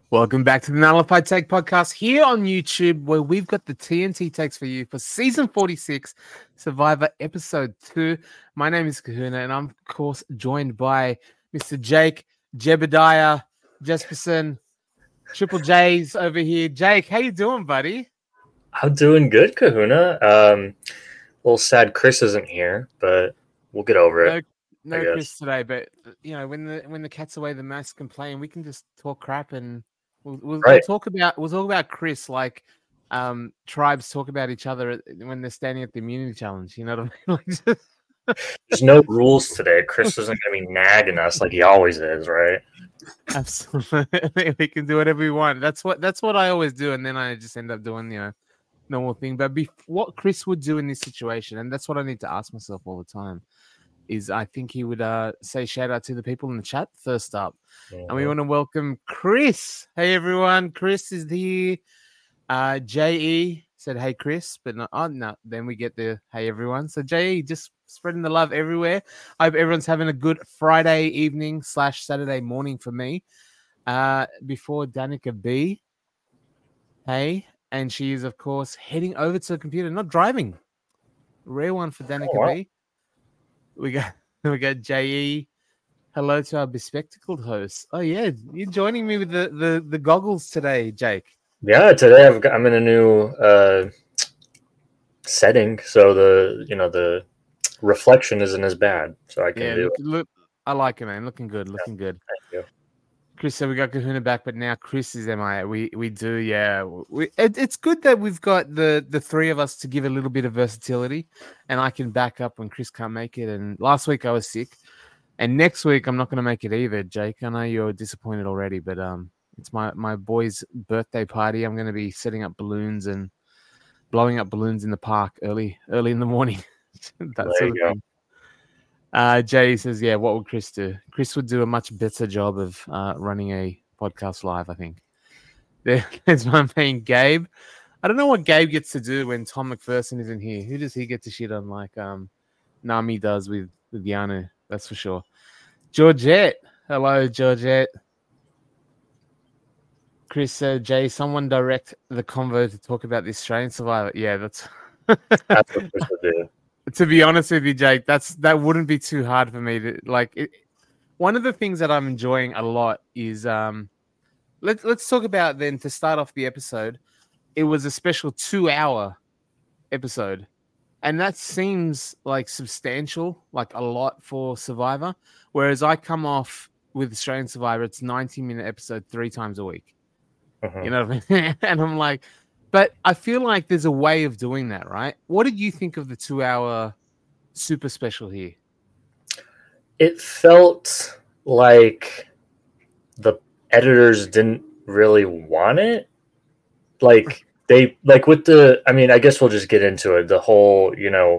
Welcome back to the Nullified Take podcast here on YouTube, where we've got the TNT takes for you for season 46, Survivor episode 2. My name is Kahuna, and I'm, of course, joined by Mr. Jake, Jebediah, Jesperson, Triple J's over here. Jake, how you doing, buddy? I'm doing good, Kahuna. A little sad Chris isn't here, but we'll get over it. No Chris today, but when the cat's away, the mouse can play, and we can just talk crap and we'll talk about Chris like tribes talk about each other when they're standing at the immunity challenge. You know what I mean? There's no rules today. Chris isn't going to be nagging us like he always is, right? Absolutely, we can do whatever we want. That's what I always do, and then I just end up doing normal thing. But what Chris would do in this situation, and that's what I need to ask myself all the time, is I think he would say shout out to the people in the chat first up. And we want to welcome Chris. Hey, everyone. Chris is here. J.E. said, hey, Chris. But no, then we get the hey, everyone. So J.E. just spreading the love everywhere. I hope everyone's having a good Friday evening / Saturday morning for me. Before Danica B. Hey. And she is, of course, heading over to the computer, not driving. Rare one for Danica B. We got J.E. Hello to our bespectacled host. Oh yeah, you're joining me with the goggles today, Jake. Yeah, today I'm in a new setting, so the reflection isn't as bad, so I can do it. Look, I like it, man. Looking good. Thank you. Chris said we got Kahuna back, but now Chris is MIA. We do, yeah. It's good that we've got the three of us to give a little bit of versatility, and I can back up when Chris can't make it. And last week I was sick, and next week I'm not going to make it either, Jake. I know you're disappointed already, but it's my boy's birthday party. I'm going to be setting up balloons and blowing up balloons in the park early in the morning. That sort of thing. Jay says, yeah, what would Chris do? Chris would do a much better job of running a podcast live, I think. There's my main Gabe. I don't know what Gabe gets to do when Tom McPherson isn't here. Who does he get to shit on like Nami does with Yanu? That's for sure. Georgette. Hello, Georgette. Chris said, Jay, someone direct the convo to talk about the Australian Survivor. Yeah, that's what Chris would do. To be honest with you, Jake, that wouldn't be too hard for me to like. One of the things that I'm enjoying a lot is let's talk about then to start off the episode. It was a special 2-hour episode, and that seems like substantial, like a lot for Survivor. Whereas I come off with Australian Survivor, it's 90-minute episode 3 times a week. You know what I mean? And I'm like. But I feel like there's a way of doing that, right? What did you think of the 2-hour super special here? It felt like the editors didn't really want it. Like with the, I mean, I guess we'll just get into it. The whole,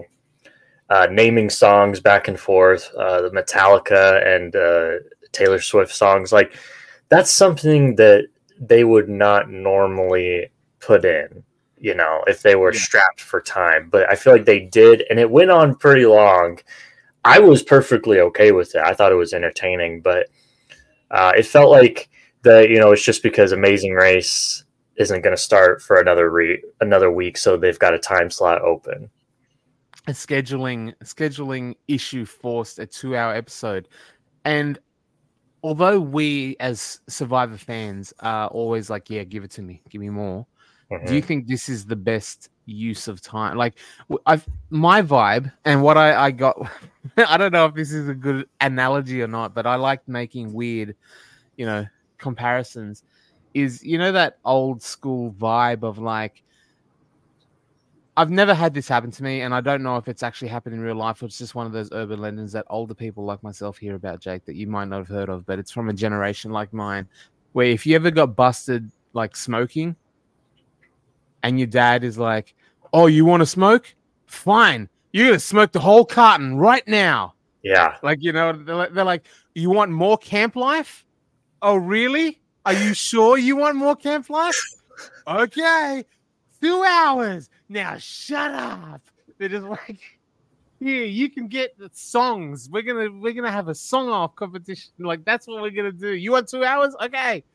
naming songs back and forth, the Metallica and Taylor Swift songs, like that's something that they would not normally put in, if they were strapped for time. But I feel like they did, and it went on pretty long. I was perfectly okay with it. I thought it was entertaining, but it felt like it's just because Amazing Race isn't going to start for another week, so they've got a time slot open. A scheduling issue forced a 2-hour episode, and although we as Survivor fans are always like, yeah, give it to me, give me more. Do you think this is the best use of time? Like, my vibe and what I got, I don't know if this is a good analogy or not, but I like making weird, comparisons. Is, that old school vibe of like, I've never had this happen to me, and I don't know if it's actually happened in real life, or it's just one of those urban legends that older people like myself hear about, Jake, that you might not have heard of, but it's from a generation like mine, where if you ever got busted like smoking, and your dad is like, oh, you want to smoke? Fine. You're going to smoke the whole carton right now. Yeah. Like, they're like, you want more camp life? Oh, really? Are you sure you want more camp life? Okay. 2 hours. Now shut up. They're just like, here, you can get the songs. We're gonna have a song off competition. Like, that's what we're gonna do. You want 2 hours? Okay.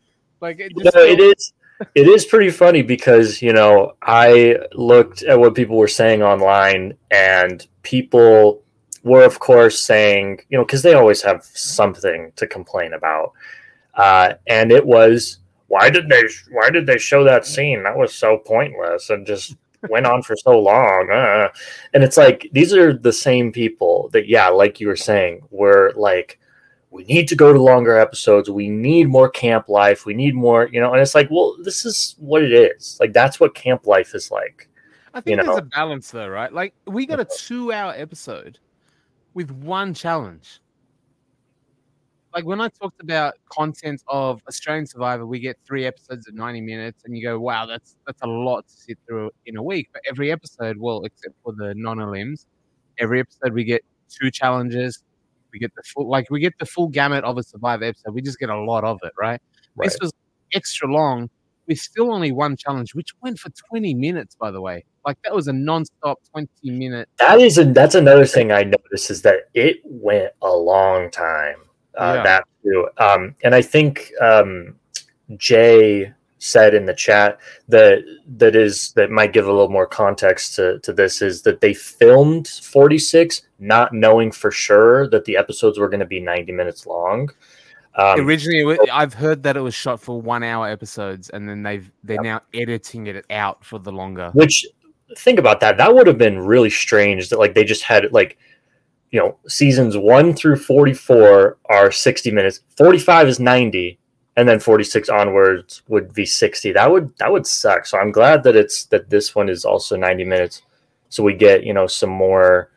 Like it You just know, felt, it is pretty funny because, you know, I looked at what people were saying online, and people were, of course, saying, you know, because they always have something to complain about. And it was, why did they show that scene? That was so pointless and just went on for so long. And it's like, these are the same people that, yeah, like you were saying, were like, we need to go to longer episodes. We need more camp life. We need more, you know, and it's like, well, this is what it is. Like, that's what camp life is like, I you think there's know? a balance though, right? Like we got a 2-hour episode with one challenge. Like when I talked about content of Australian Survivor, we get 3 episodes of 90 minutes, and you go, "Wow, that's a lot to sit through in a week." But every episode, well, except for the non-elims, every episode we get 2 challenges. We get the full gamut of a Survivor episode. We just get a lot of it, right? This Right. was extra long with still only one challenge, which went for 20 minutes, by the way. Like that was a non-stop 20-minute. That's another thing I noticed is that it went a long time. Yeah. That too. And I think Jay said in the chat that might give a little more context to this is that they filmed 46 not knowing for sure that the episodes were going to be 90 minutes long. Originally, I've heard that it was shot for 1-hour episodes, and then they're now editing it out for the longer. Which, think about that. That would have been really strange that like they just had like, you know, seasons 1 through 44 are 60 minutes, 45 is 90, and then 46 onwards would be 60. That would suck. So I'm glad that this one is also 90 minutes, so we get, you know, some more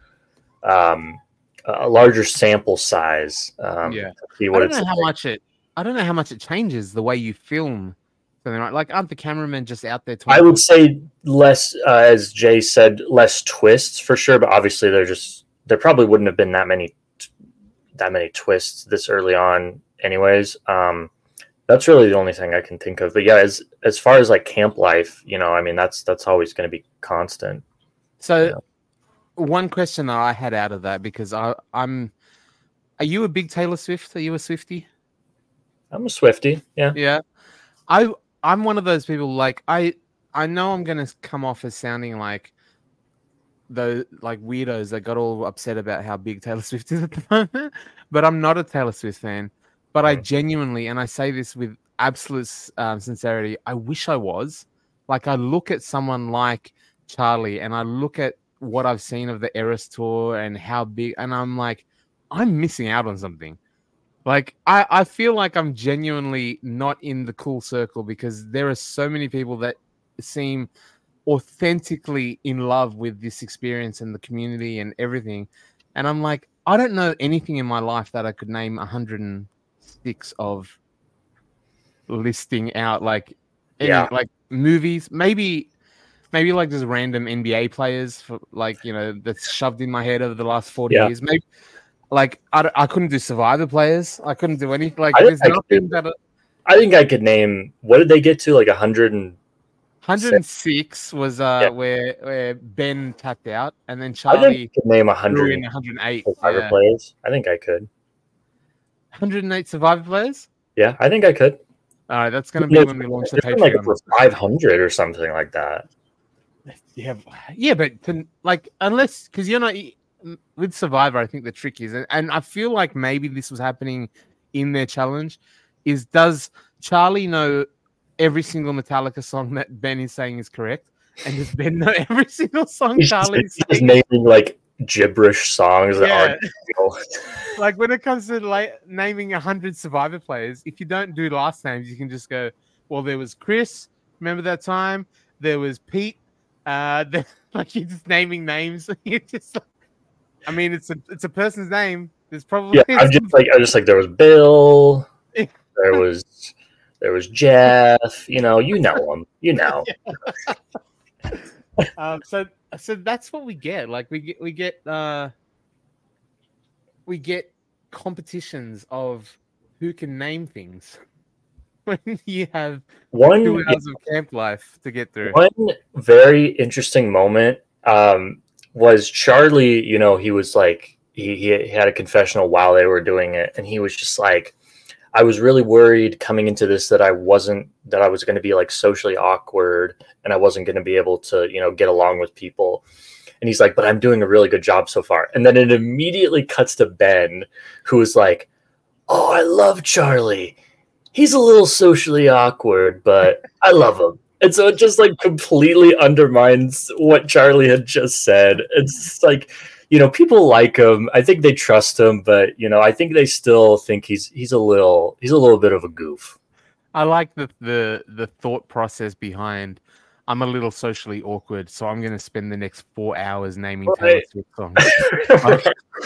a larger sample size. Yeah, to see what I don't know it's how like. much it. I don't know how much it changes the way you film something, right? Like, aren't the cameramen just out there? I would say less, as Jay said, less twists for sure. But obviously, there probably wouldn't have been that many twists this early on, anyways. That's really the only thing I can think of. But yeah, as far as like camp life, you know, I mean, that's always going to be constant. So, Yeah. one question that I had out of that, because I'm. Are you a big Taylor Swift? Are you a Swiftie? I'm a Swiftie. Yeah. Yeah. I'm one of those people. Like I know I'm gonna come off as sounding like the like weirdos that got all upset about how big Taylor Swift is at the moment, but I'm not a Taylor Swift fan. But I genuinely, and I say this with absolute sincerity, I wish I was. Like I look at someone like Charlie, and I look at what I've seen of the Eras tour and how big, and I'm like, I'm missing out on something. Like I feel like I'm genuinely not in the cool circle because there are so many people that seem authentically in love with this experience and the community and everything. And I'm like, I don't know anything in my life that I could name 106 of listing out like like movies, maybe like just random NBA players for like, you know, that's shoved in my head over the last 40 years. Maybe like I couldn't do Survivor players. I couldn't do anything. Like there's nothing that I think I could name. What did they get to? Like 106 was where Ben tapped out, and then Charlie could name 108 Survivor players. I think I could. 108 Survivor players. Yeah, I think I could. All right, that's going to be when we launch the Patreon. Like for 500 or something like that. Yeah, but unless because you're not with Survivor, I think the trick is, and I feel like maybe this was happening in their challenge, is does Charlie know every single Metallica song that Ben is saying is correct? And does Ben know every single song Charlie's saying? He's naming like gibberish songs that aren't real. Like when it comes to naming 100 Survivor players, if you don't do last names, you can just go, well, there was Chris, remember that time? There was Pete. Like you're just naming names. You just I mean, it's a person's name. There's probably I'm just like there was Bill, there was Jeff. You know them. You know. So that's what we get. Like we get competitions of who can name things. When you have 2 hours of camp life to get through. One very interesting moment was Charlie. You know, he was like he had a confessional while they were doing it, and he was just like, I was really worried coming into this that I was going to be like socially awkward and I wasn't going to be able to, get along with people. And he's like, but I'm doing a really good job so far. And then it immediately cuts to Ben, who is like, oh, I love Charlie. He's a little socially awkward, but I love him. And so it just like completely undermines what Charlie had just said. It's like, people like him. I think they trust him, but I think they still think he's a little bit of a goof. I like the thought process behind. I'm a little socially awkward, so I'm going to spend the next 4 hours naming Taylor Swift songs.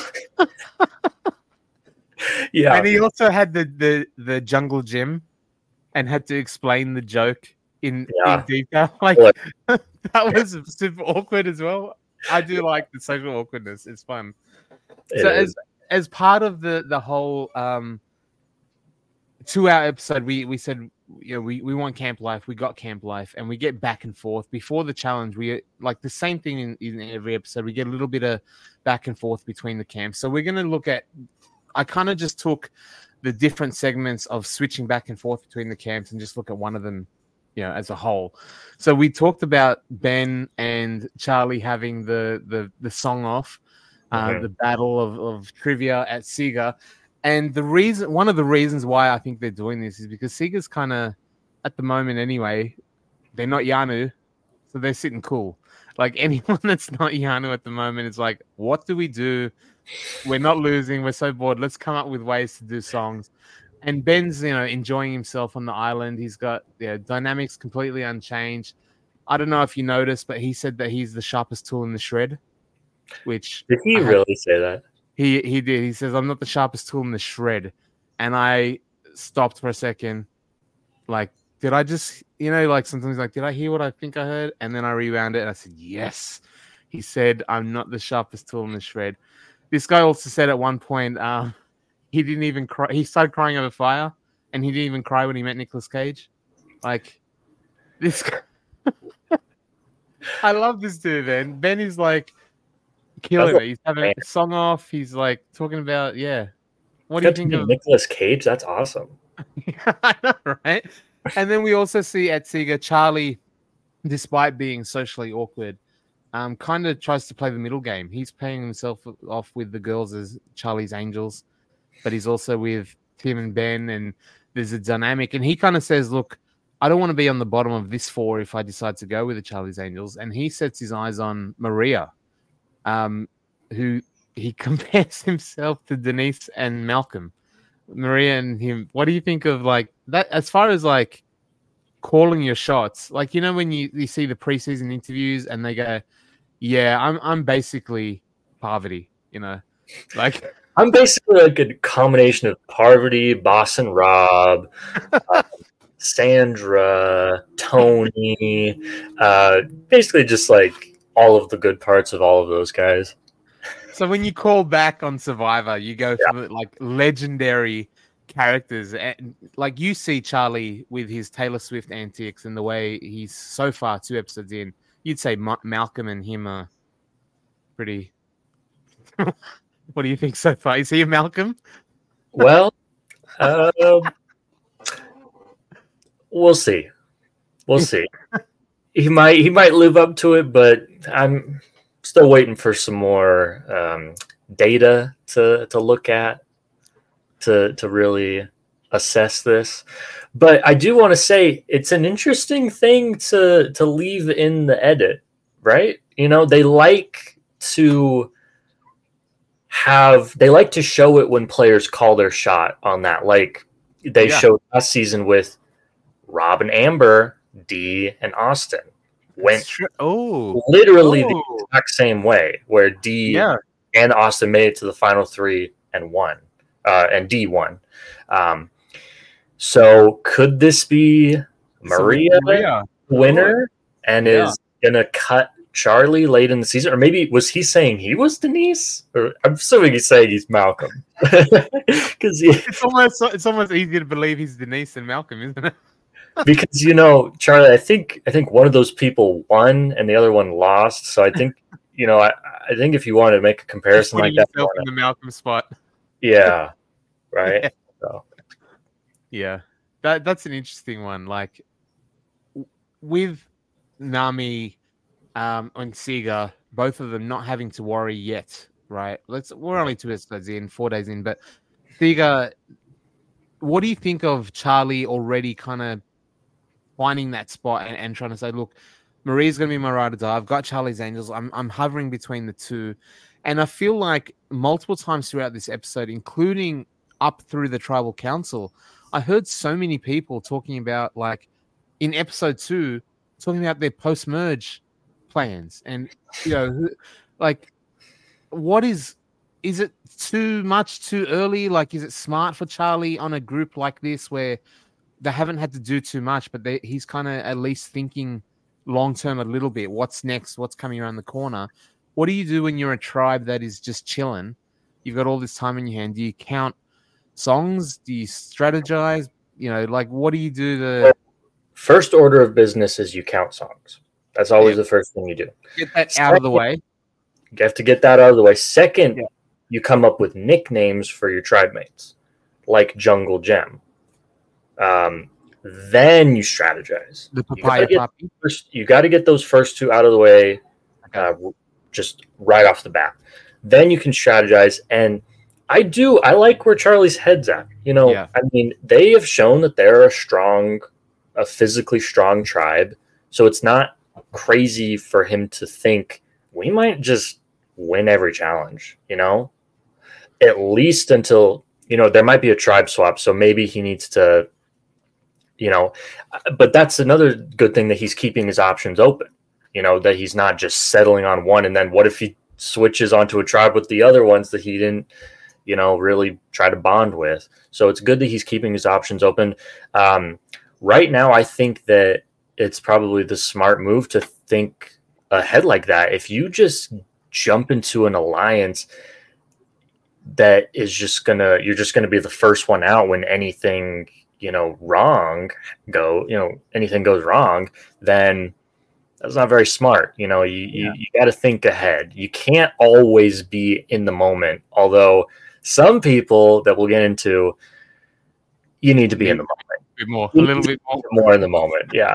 Yeah, and he also had the jungle gym, and had to explain the joke in detail. Like that was super awkward as well. I do like the social awkwardness. It's fun. As part of the whole 2-hour episode, we said we want camp life. We got camp life, and we get back and forth before the challenge. We like the same thing in every episode. We get a little bit of back and forth between the camps. So we're going to look at. I kind of just took the different segments of switching back and forth between the camps and just look at one of them, as a whole. So we talked about Ben and Charlie having the song off, the battle of trivia at Sega. And one of the reasons why I think they're doing this is because Sega's kind of, at the moment anyway, they're not Yanu, so they're sitting cool. Like anyone that's not Yanu at the moment is like, what do we do? We're not losing. We're so bored. Let's come up with ways to do songs. And Ben's, enjoying himself on the island. He's got dynamics completely unchanged. I don't know if you noticed, but he said that he's the sharpest tool in the shred. Which did he really say that? He did. He says, I'm not the sharpest tool in the shred. And I stopped for a second. Like, did I just, like sometimes like, did I hear what I think I heard? And then I rewound it and I said, yes. He said, I'm not the sharpest tool in the shred. This guy also said at one point, he didn't even cry. He started crying over fire, and he didn't even cry when he met Nicolas Cage. Like, this guy. I love this dude, man. Ben is like killing it. He's having a song off. He's like talking about, What do you think of Nicolas Cage? That's awesome. I know, right? And then we also see at Sega, Charlie, despite being socially awkward, kind of tries to play the middle game. He's paying himself off with the girls as Charlie's Angels, but he's also with Tim and Ben, and there's a dynamic. And he kind of says, look, I don't want to be on the bottom of this 4 if I decide to go with the Charlie's Angels. And he sets his eyes on Maria, who he compares himself to Denise and Malcolm. Maria and him. What do you think of like that as far as like calling your shots? Like, when you see the preseason interviews and they go, yeah, I'm basically Parvati, like I'm basically like a combination of Parvati, Boss and Rob, Sandra, Tony, basically just like all of the good parts of all of those guys. So when you call back on Survivor, you go for like legendary characters, and like you see Charlie with his Taylor Swift antics and the way he's so far 2 episodes in. You'd say Malcolm and him are pretty. What do you think so far? Is he a Malcolm? Well, we'll see. We'll see. He might live up to it, but I'm still waiting for some more data to look at to really assess this. But I do want to say it's an interesting thing to leave in the edit, right? They like to show it when players call their shot on that. Like they showed last season with Rob and Amber, Dee and Austin. Went literally the exact same way, where Dee and Austin made it to the final 3 and won, and Dee won. So could this be Maria winner and is gonna cut Charlie late in the season? Or maybe was he saying he was Denise? Or I'm assuming he's saying he's Malcolm. Because it's almost easier to believe he's Denise than Malcolm, isn't it? Because Charlie, I think one of those people won and the other one lost. So I think I think if you want to make a comparison like that, in the Malcolm spot. Yeah, right. So Yeah, that's an interesting one. Like with Nami and Sega, both of them not having to worry yet, right? We're only 2 episodes in, 4 days in, but Sega, what do you think of Charlie already kind of finding that spot and trying to say, look, Maria's gonna be my ride or die. I've got Charlie's Angels. I'm hovering between the two. And I feel like multiple times throughout this episode, including up through the tribal council, I heard so many people talking about, like, in episode 2, talking about their post-merge plans. And, like, what is it too much too early? Like, is it smart for Charlie on a group like this where they haven't had to do too much, but he's kind of at least thinking long-term a little bit? What's next? What's coming around the corner? What do you do when you're a tribe that is just chilling? You've got all this time in your hand. Do you count songs? Do you strategize? Like, what do you do to First order of business is you count songs. That's always the first thing you do. Get that out of the way. You have to get that out of the way. Second, you come up with nicknames for your tribe mates, like Jungle Gem. Then you strategize. The papaya puppy. You got to get those first two out of the way, just right off the bat. Then you can strategize. And I like where Charlie's head's at. I mean, they have shown that they're a physically strong tribe. So it's not crazy for him to think we might just win every challenge, at least until, there might be a tribe swap. So maybe he needs to, but that's another good thing, that he's keeping his options open, that he's not just settling on one. And then what if he switches onto a tribe with the other ones that he didn't, really try to bond with? So it's good that he's keeping his options open. Right now, I think that it's probably the smart move to think ahead like that. If you just jump into an alliance that is you're just gonna be the first one out when anything anything goes wrong, then that's not very smart. You got to think ahead. You can't always be in the moment. Although some people that we'll get into, you need to be in the moment. A little bit more in the moment. Yeah.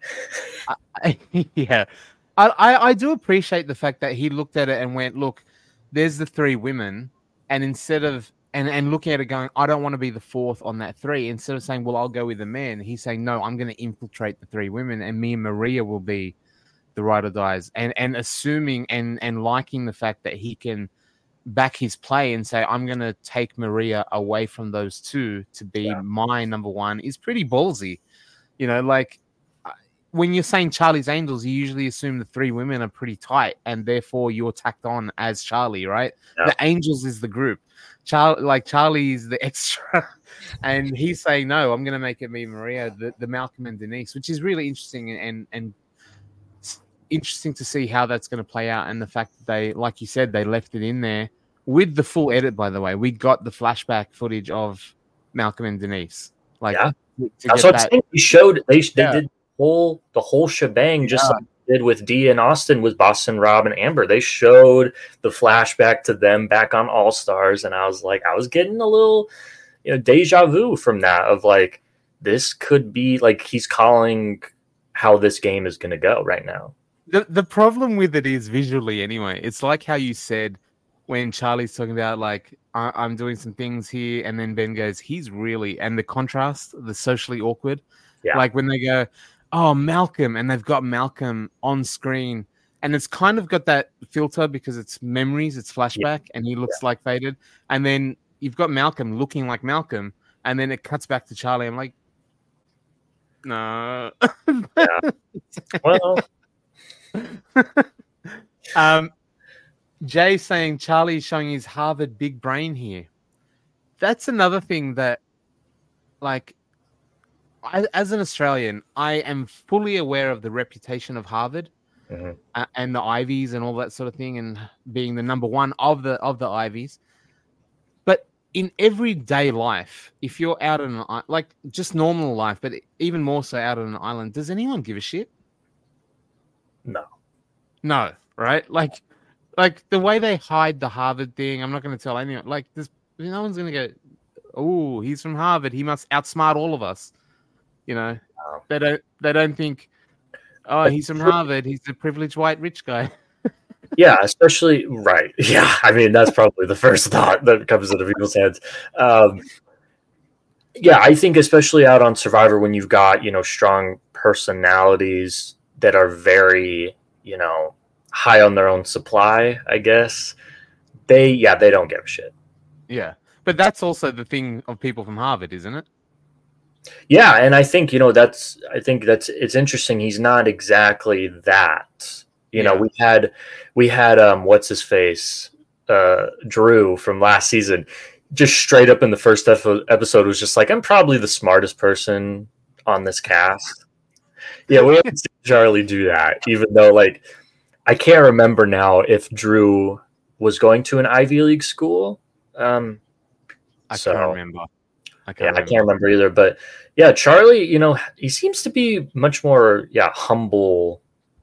Yeah. I do appreciate the fact that he looked at it and went, look, there's the 3 women. And instead of, and looking at it going, I don't want to be the 4th on that 3. Instead of saying, well, I'll go with the man, he's saying, no, I'm going to infiltrate the 3 women, and me and Maria will be the ride or dies. And assuming and liking the fact that he can back his play and say, I'm going to take Maria away from those 2 to be my number 1 is pretty ballsy. Like, when you're saying Charlie's Angels, you usually assume the 3 women are pretty tight, and therefore you're tacked on as Charlie, right? Yeah. The Angels is the group. Charlie is the extra. And he's saying, no, I'm going to make it me, Maria, the Malcolm and Denise, which is really interesting and interesting to see how that's going to play out. And the fact that they, like you said, they left it in there with the full edit, by the way. We got the flashback footage of Malcolm and Denise. That's what I'm saying. They did the whole shebang, just like they did with Dee and Austin with Boston Rob and Amber. They showed the flashback to them back on All Stars, and I was getting a little deja vu from that, of like, this could be like he's calling how this game is going to go right now. The problem with it is visually anyway. It's like how you said when Charlie's talking about, like, I'm doing some things here, and then Ben goes, he's really, and the contrast, the socially awkward. Yeah. Like when they go, oh, Malcolm, and they've got Malcolm on screen, and it's kind of got that filter because it's memories, it's flashback, and he looks like faded. And then you've got Malcolm looking like Malcolm, and then it cuts back to Charlie. I'm like, no. Well, Jay saying Charlie's showing his Harvard big brain here. That's another thing that, like, as an Australian, I am fully aware of the reputation of Harvard and the Ivies and all that sort of thing, and being the number 1 of the Ivies. But in everyday life, if you're out on like just normal life, but even more so out on an island, does anyone give a shit? No, right? Like the way they hide the Harvard thing, I'm not going to tell anyone. Like, no one's going to go, oh, he's from Harvard. He must outsmart all of us. You know, they don't think, oh, he's from Harvard. He's a privileged white rich guy. Yeah, especially right. Yeah, I mean that's probably the first thought that comes into people's heads. Yeah, I think especially out on Survivor when you've got strong personalities that are very high on their own supply. I guess they don't give a shit. Yeah, but that's also the thing of people from Harvard, isn't it? Yeah, and I think it's interesting. He's not exactly that. We had what's his face, Drew from last season, just straight up in the first episode was just like, I'm probably the smartest person on this cast. Yeah, we haven't seen Charlie do that, even though like I can't remember now if Drew was going to an Ivy League school. I can't remember. I can't remember either. But yeah, Charlie, he seems to be much more humble,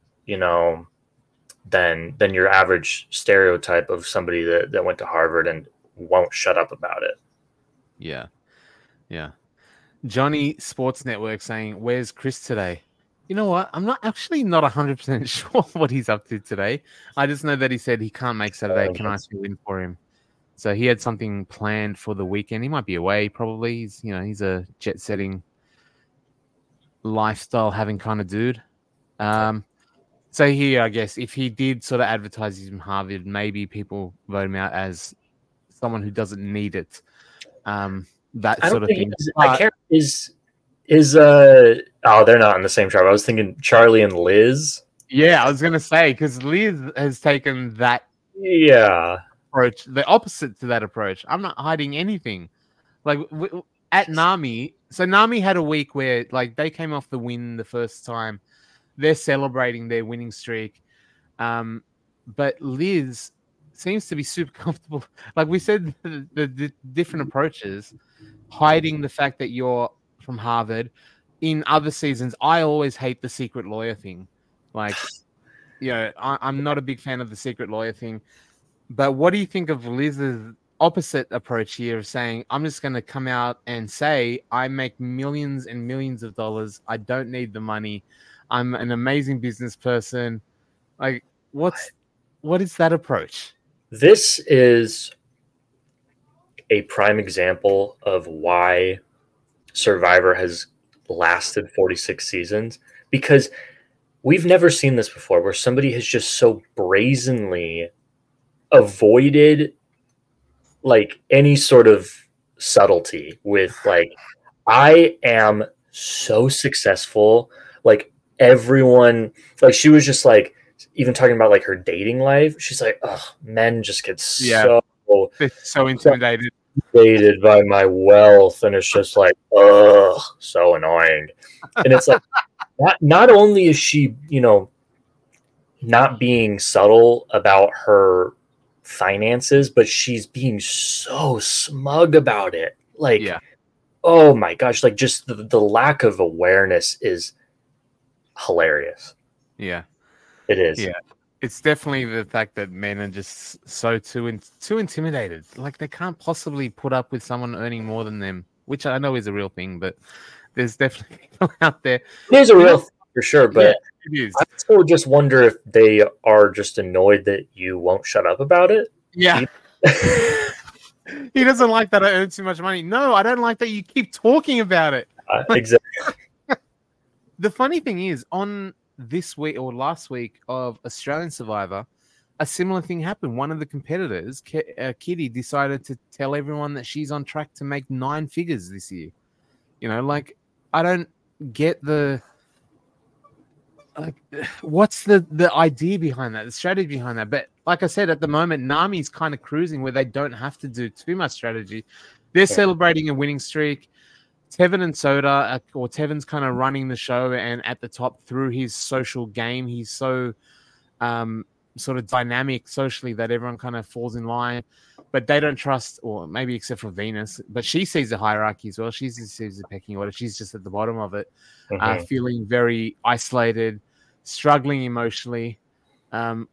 than your average stereotype of somebody that went to Harvard and won't shut up about it. Yeah. Yeah. Johnny Sports Network saying, where's Chris today? You know what? I'm not 100% sure what he's up to today. I just know that he said he can't make Saturday. Can I fill in for him? So he had something planned for the weekend. He might be away probably. He's a jet setting lifestyle having kind of dude. So here, I guess, if he did sort of advertise he's from Harvard, maybe people vote him out as someone who doesn't need it. That sort of thing. They're not on the same tribe. I was thinking Charlie and Liz. Yeah, I was gonna say because Liz has taken that approach, the opposite to that approach. I'm not hiding anything. Like at Nami, so Nami had a week where like they came off the win the first time. They're celebrating their winning streak. But Liz seems to be super comfortable. Like we said, the different approaches, hiding the fact that you're from Harvard. In other seasons, I always hate the secret lawyer thing. Like, I'm not a big fan of the secret lawyer thing. But what do you think of Liz's opposite approach here of saying, I'm just going to come out and say, I make millions and millions of dollars. I don't need the money. I'm an amazing business person. Like, what is that approach? This is a prime example of why Survivor has lasted 46 seasons, because we've never seen this before where somebody has just so brazenly avoided like any sort of subtlety with like, I am so successful. Like everyone, like she was just like, even talking about like her dating life, she's like, oh, men just get so intimidated by my wealth, and it's just like, ugh, so annoying. And it's like, not only is she, not being subtle about her finances, but she's being so smug about it. Like, oh my gosh, like just the lack of awareness is hilarious. Yeah. It is. Yeah. It's definitely the fact that men are just so too intimidated. Like they can't possibly put up with someone earning more than them, which I know is a real thing, but there's definitely people out there. There's a real thing for sure, but it is. I still just wonder if they are just annoyed that you won't shut up about it. Yeah. He doesn't like that I earn too much money. No, I don't like that you keep talking about it. Exactly. The funny thing is, on this week or last week of Australian Survivor, a similar thing happened. One of the competitors, Kitty, decided to tell everyone that she's on track to make 9 figures this year. Like I don't get what's the idea behind that, the strategy behind that. But like I said, at the moment, Nami's kind of cruising where they don't have to do too much strategy. They're celebrating a winning streak. Tevin and Soda, or Tevin's kind of running the show and at the top through his social game. He's so sort of dynamic socially that everyone kind of falls in line, but they don't trust, or maybe except for Venus, but she sees the hierarchy as well. She sees the pecking order. She's just at the bottom of it, feeling very isolated, struggling emotionally. Going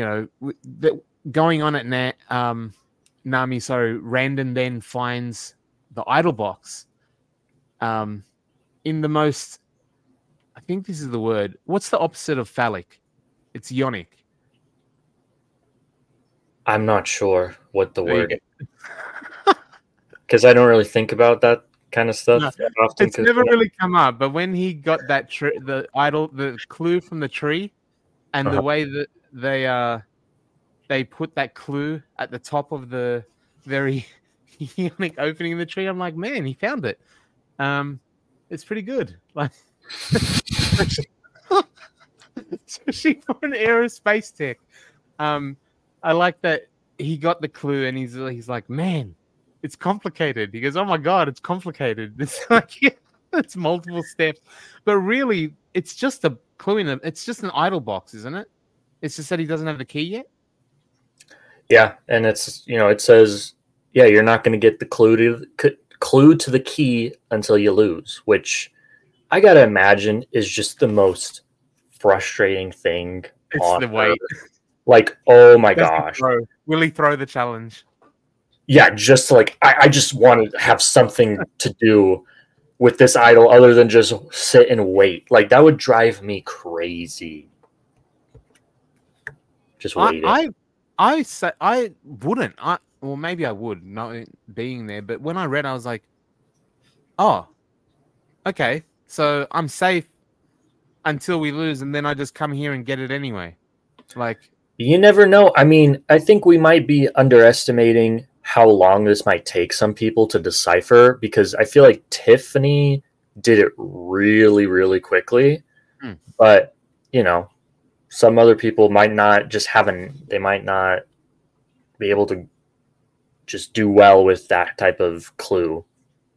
on at Nami, so Randon then finds idol box, in the most, I think this is the word. What's the opposite of phallic? It's yonic. I'm not sure what the There you word, go. because I don't really think about that kind of stuff No, often. it's never really come up. But when he got that the clue from the tree, and the way that they put that clue at the top of the very unique opening in the tree, I'm like, man, he found it. It's pretty good. Like, especially for an aerospace tech. I like that he got the clue, and he's like, man, it's complicated. He goes, oh my god, it's complicated. It's like it's multiple steps, but really, it's just a clue it's just an idol box, isn't it? It's just that he doesn't have the key yet. Yeah, and it's, it says, yeah, you're not going to get the clue to the key until you lose, which I gotta imagine is just the most frustrating thing. It's the wait. Like, oh my gosh, will he throw the challenge? Yeah, just like I just want to have something to do with this idol other than just sit and wait. Like, that would drive me crazy. Just waiting. I wouldn't. Well, maybe I would, not being there. But when I read, I was like, oh, okay. So I'm safe until we lose, and then I just come here and get it anyway. Like, you never know. I mean, I think we might be underestimating how long this might take some people to decipher, because I feel like Tiffany did it really, really quickly. But, some other people might not they might not be able to just do well with that type of clue.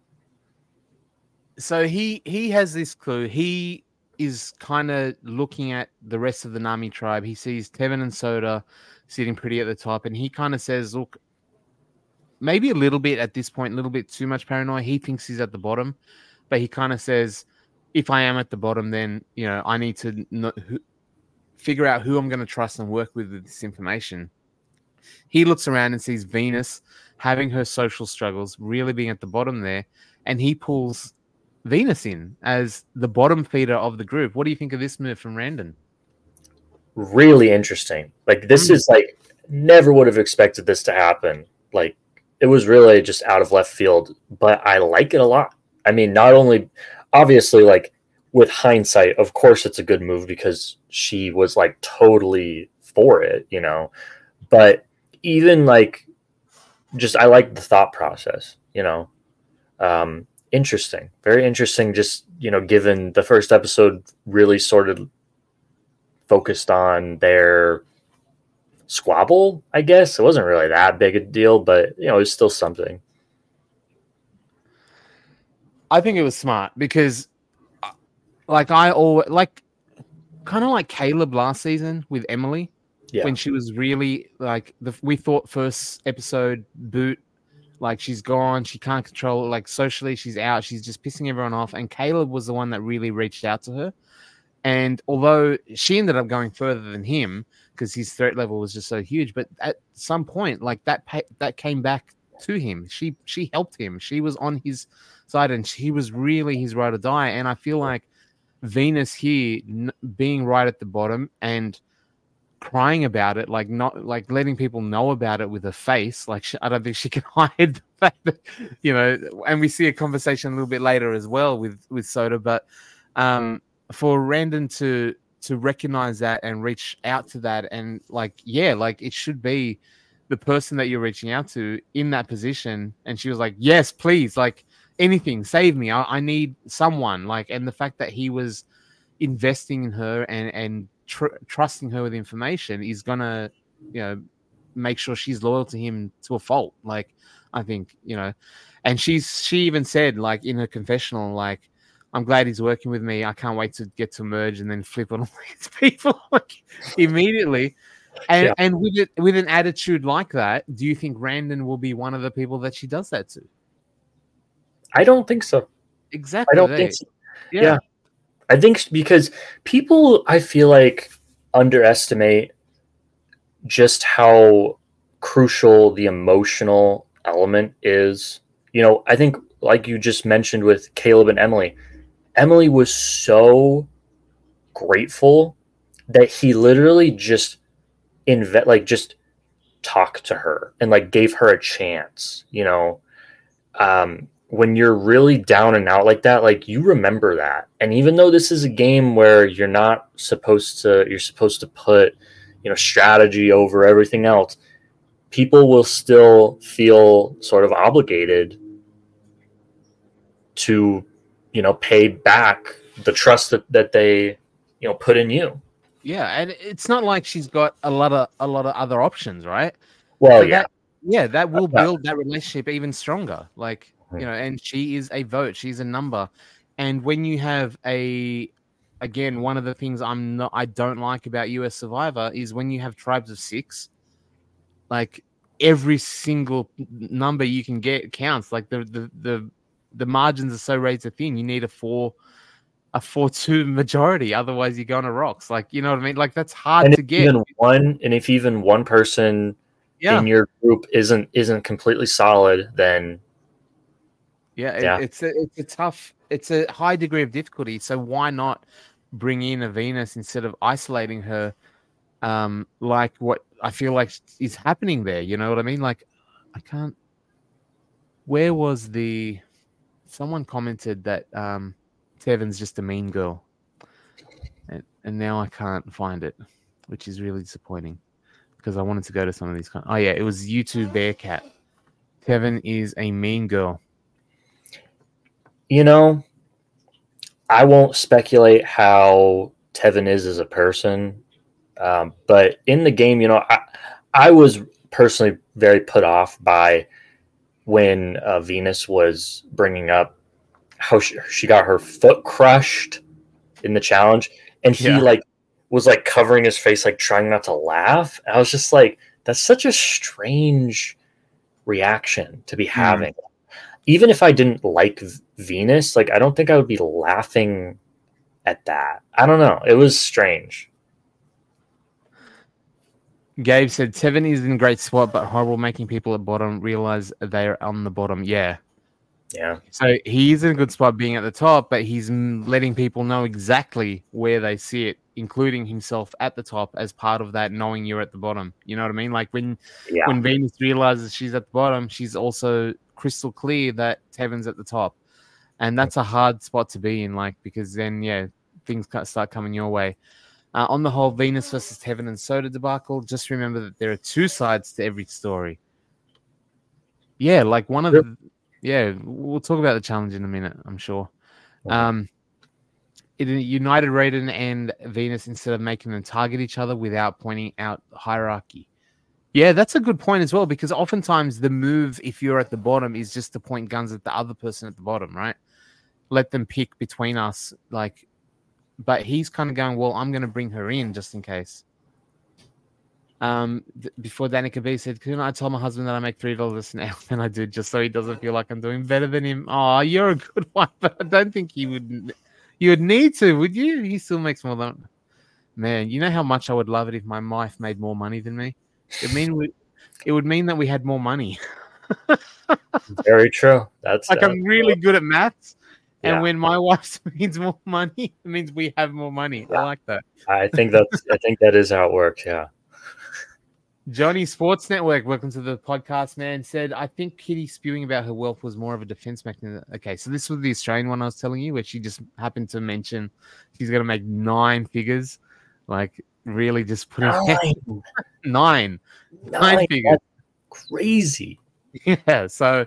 So he has this clue. He is kind of looking at the rest of the Nami tribe. He sees Tevin and Soda sitting pretty at the top, and he kind of says, look, maybe a little bit at this point, a little bit too much paranoia. He thinks he's at the bottom, but he kind of says, if I am at the bottom, then, I need to figure out who I'm going to trust and work with this information. He looks around and sees Venus having her social struggles, really being at the bottom there, and he pulls Venus in as the bottom feeder of the group. What do you think of this move from Randon? Really interesting. Like, this is like, never would have expected this to happen. Like, it was really just out of left field, but I like it a lot. I mean, not only, obviously, like, with hindsight, of course it's a good move because she was like totally for it, but even like, just, I like the thought process, interesting, very interesting. Just, given the first episode really sort of focused on their squabble, I guess it wasn't really that big a deal, but it was still something. I think it was smart because, like, I always kind of like Caleb last season with Emily, when she was really like we thought first episode boot, like, she's gone, she can't control it, like, socially she's out, she's just pissing everyone off, and Caleb was the one that really reached out to her. And although she ended up going further than him because his threat level was just so huge, but at some point, like, that came back to him. She helped him. She was on his side, and she was really his ride or die. And I feel like Venus here being right at the bottom and crying about it, like, not like letting people know about it with her face, like, I don't think she can hide the fact that, and we see a conversation a little bit later as well with Soda, but for Randon to recognize that and reach out to that, and it should be the person that you're reaching out to in that position. And she was like, yes, please, like, anything, save me, I need someone, like. And the fact that he was investing in her and trusting her with information is gonna make sure she's loyal to him to a fault. Like, I think, and she even said, like, in her confessional, like, I'm glad he's working with me, I can't wait to get to merge and then flip on all these people, like, immediately. And with an attitude like that, do you think Randon will be one of the people that she does that to? I don't think so. Exactly. I don't think so. Yeah. I think because people, I feel like, underestimate just how crucial the emotional element is. I think like you just mentioned with Caleb and Emily, Emily was so grateful that he literally just just talked to her and like gave her a chance, you know. When you're really down and out like that, like you remember that. And even though this is a game where you're supposed to put, you know, strategy over everything else, people will still feel sort of obligated to, you know, pay back the trust that they, you know, put in you. Yeah, and it's not like she's got a lot of other options, right? Well, So yeah. that will build that relationship even stronger. Like, you know, and she is a vote, she's a number. And when you have again, one of the things I don't like about US Survivor is when you have tribes of 6, like every single number you can get counts. Like the margins are so razor thin. You need a 4-2 majority, otherwise you're going to rocks. Like, you know what I mean? Like that's hard to get. If even one person in your group isn't completely solid, then it's a high degree of difficulty. So why not bring in a Venus instead of isolating her? Like what I feel like is happening there. You know what I mean? Like I can't. Where was someone commented that Tevin's just a mean girl, and now I can't find it, which is really disappointing because I wanted to go to some of these. Oh yeah, it was YouTube Bearcat. Tevin is a mean girl. You know, I won't speculate how Tevin is as a person, but in the game, you know, I was personally very put off by when Venus was bringing up how she got her foot crushed in the challenge, and he was like covering his face, like trying not to laugh. I was just like, that's such a strange reaction to be having. Even if I didn't like Venus, like I don't think I would be laughing at that. I don't know. It was strange. Gabe said Tevin is in a great spot, but horrible making people at bottom realize they are on the bottom. Yeah. So he is in a good spot being at the top, but he's letting people know exactly where they see it, including himself at the top as part of that, knowing you're at the bottom. You know what I mean? Like when Venus realizes she's at the bottom, she's also crystal clear that Tevin's at the top. And that's a hard spot to be in, like, because then, things start coming your way. On the whole, Venus versus Tevin and Soda debacle, just remember that there are 2 sides to every story. Yeah, like one of the... Yeah, we'll talk about the challenge in a minute, I'm sure. It united Raiden and Venus instead of making them target each other without pointing out hierarchy. Yeah, that's a good point as well, because oftentimes the move, if you're at the bottom, is just to point guns at the other person at the bottom, right? Let them pick between us, like... But he's kind of going, well, I'm going to bring her in just in case. Before Danica B said, couldn't I tell my husband that I make $3 an hour than I do, just so he doesn't feel like I'm doing better than him? Oh, you're a good one, but I don't think you would need to, would you? He still makes more than... Man, you know how much I would love it if my wife made more money than me? It would mean that we had more money. Very true. That's like I'm really good at maths. And when my wife means more money, it means we have more money. I like that. I think that is how it works. Yeah. Johnny Sports Network, welcome to the podcast, man, said, I think Kitty spewing about her wealth was more of a defense mechanism. Okay, so this was the Australian one I was telling you, where she just happened to mention she's going to make 9 figures. Like, really just put it... 9 figures. That's crazy. Yeah, so...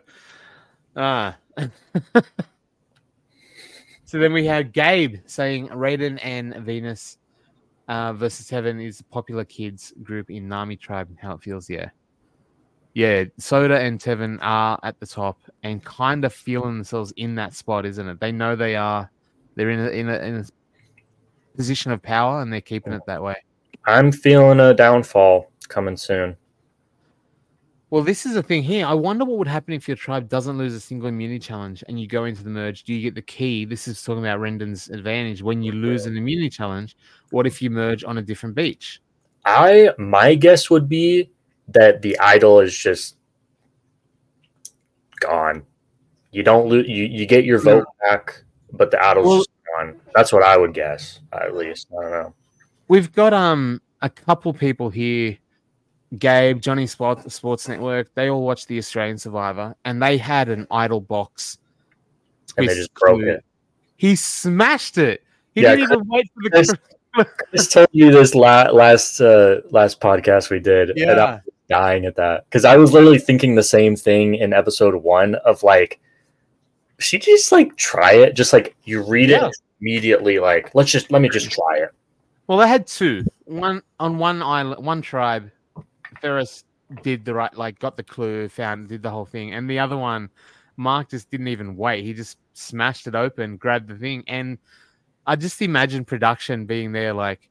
So then we had Gabe saying Raiden and Venus versus Tevin is a popular kids group in Nami tribe and how it feels. Yeah. Soda and Tevin are at the top and kind of feeling themselves in that spot, isn't it? They know they are. They're in a position of power and they're keeping it that way. I'm feeling a downfall coming soon. Well, this is the thing here. I wonder what would happen if your tribe doesn't lose a single immunity challenge and you go into the merge. Do you get the key? This is talking about Rendon's advantage. When you lose an immunity challenge, what if you merge on a different beach? My guess would be that the idol is just gone. You don't lose. You get your vote back, but the idol's just gone. That's what I would guess, at least. I don't know. We've got a couple people here. Gabe, Johnny Sports Network, they all watched the Australian Survivor, and they had an idol box. And they just broke it. He smashed it. He didn't even wait for the. I just told you this last podcast we did, and I was dying at that because I was literally thinking the same thing in episode 1 of like, she just like try it, just like you read it immediately, like let me just try it. Well, they had 2. One on one island, one tribe. Ferris did the right, like got the clue, did the whole thing, and the other one, Mark just didn't even wait. He just smashed it open, grabbed the thing, and I just imagine production being there, like,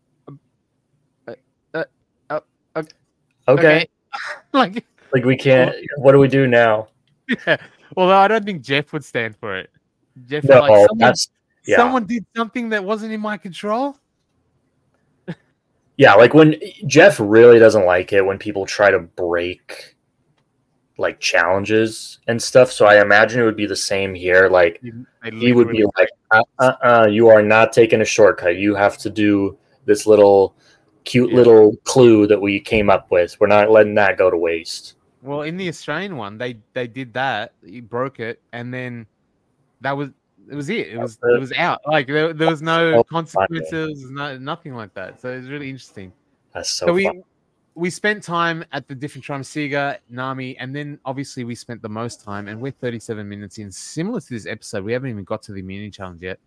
okay. like we can't. What do we do now? Yeah. Well, I don't think Jeff would stand for it. Jeff, like, someone did something that wasn't in my control. Yeah, like when Jeff really doesn't like it when people try to break like challenges and stuff. So I imagine it would be the same here. Like he would be like, you are not taking a shortcut. You have to do this little cute little clue that we came up with. We're not letting that go to waste. Well, in the Australian one, they did that. He broke it, and then it was it. It was out. Like there was no consequences, nothing like that. So it was really interesting. That's so fun. We spent time at the different tribes, Siga, Nami, and then obviously we spent the most time, and we're 37 minutes in. Similar to this episode, we haven't even got to the immunity challenge yet.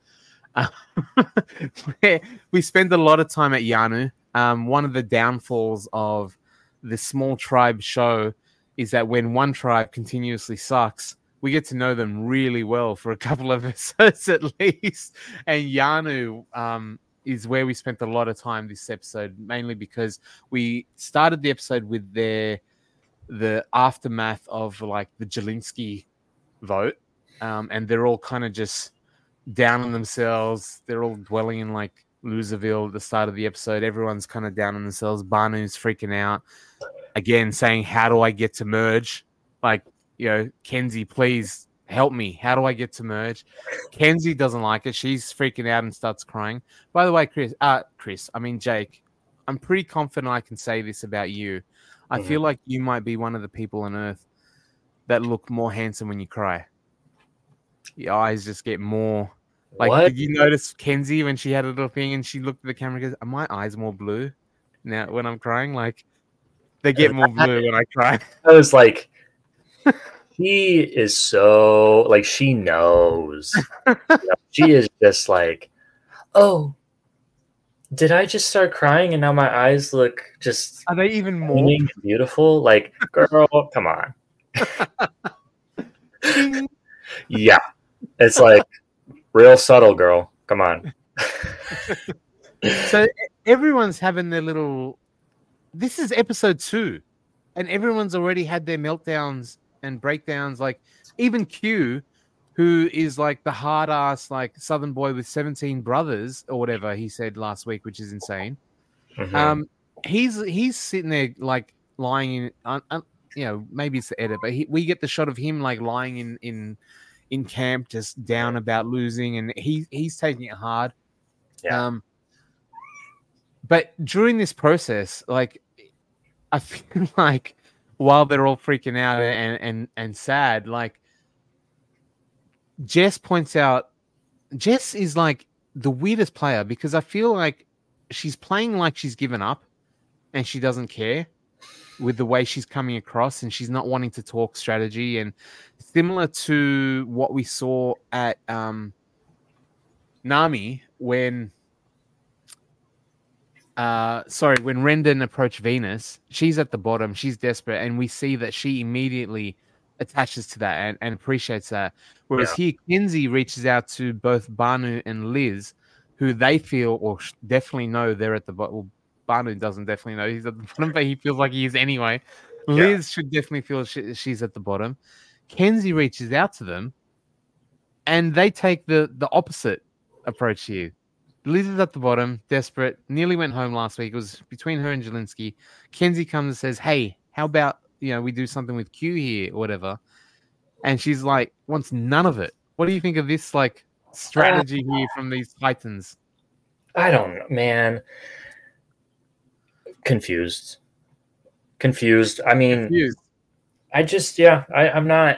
We spend a lot of time at Yanu. One of the downfalls of the small tribe show is that when one tribe continuously sucks, we get to know them really well for a couple of episodes at least. And Yanu is where we spent a lot of time this episode, mainly because we started the episode with the aftermath of like the Jelinski vote. And they're all kind of just down on themselves. They're all dwelling in like Loserville at the start of the episode. Everyone's kind of down on themselves. Banu's freaking out. Again, saying, how do I get to merge? Like, you know, Kenzie, please help me. How do I get to merge? Kenzie doesn't like it. She's freaking out and starts crying. By the way, Jake, I'm pretty confident I can say this about you. I feel like you might be one of the people on Earth that look more handsome when you cry. Your eyes just get more... Like, what? Did you notice Kenzie when she had a little thing and she looked at the camera and goes, are my eyes more blue now when I'm crying? Like, they get more blue when I cry. I was like, he is so, like, she knows. She is just like, oh, did I just start crying and now my eyes look just... Are they even more beautiful? Like, girl, come on. Yeah. It's like, real subtle, girl. Come on. So everyone's having their little... This is episode 2, and everyone's already had their meltdowns and breakdowns. Like, even Q, who is like the hard-ass, like, Southern boy with 17 brothers, or whatever he said last week, which is insane. Mm-hmm. He's sitting there, like, lying in... you know, maybe it's the edit, but we get the shot of him, like, lying in camp, just down about losing, and he's taking it hard. Yeah. But during this process, like, I feel like while they're all freaking out and sad, like, Jess points out, Jess is like the weirdest player because I feel like she's playing like she's given up and she doesn't care with the way she's coming across, and she's not wanting to talk strategy, and similar to what we saw at Nami when Rendon approached Venus. She's at the bottom, she's desperate, and we see that she immediately attaches to that and appreciates that. Whereas here, Kenzie reaches out to both Banu and Liz, who they feel or definitely know they're at the bottom. Well, Banu doesn't definitely know he's at the bottom, but he feels like he is anyway. Liz should definitely feel she's at the bottom. Kenzie reaches out to them, and they take the opposite approach here. Liz is at the bottom, desperate, nearly went home last week. It was between her and Jelinski. Kenzie comes and says, hey, how about, we do something with Q here or whatever. and she's like wants none of it. What do you think of this like strategy here from these Titans? I don't know, man. Confused. I mean, Confused. I'm not.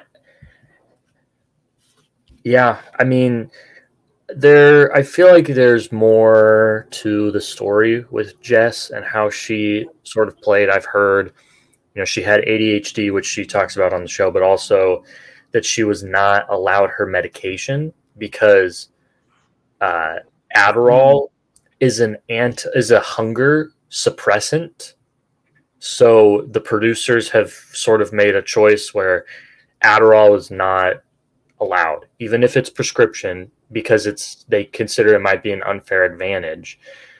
Yeah, I mean, I feel like there's more to the story with Jess and how she sort of played. I've heard, she had ADHD, which she talks about on the show, but also that she was not allowed her medication because Adderall is a hunger suppressant. So the producers have sort of made a choice where Adderall is not allowed, even if it's prescription, because they consider it might be an unfair advantage.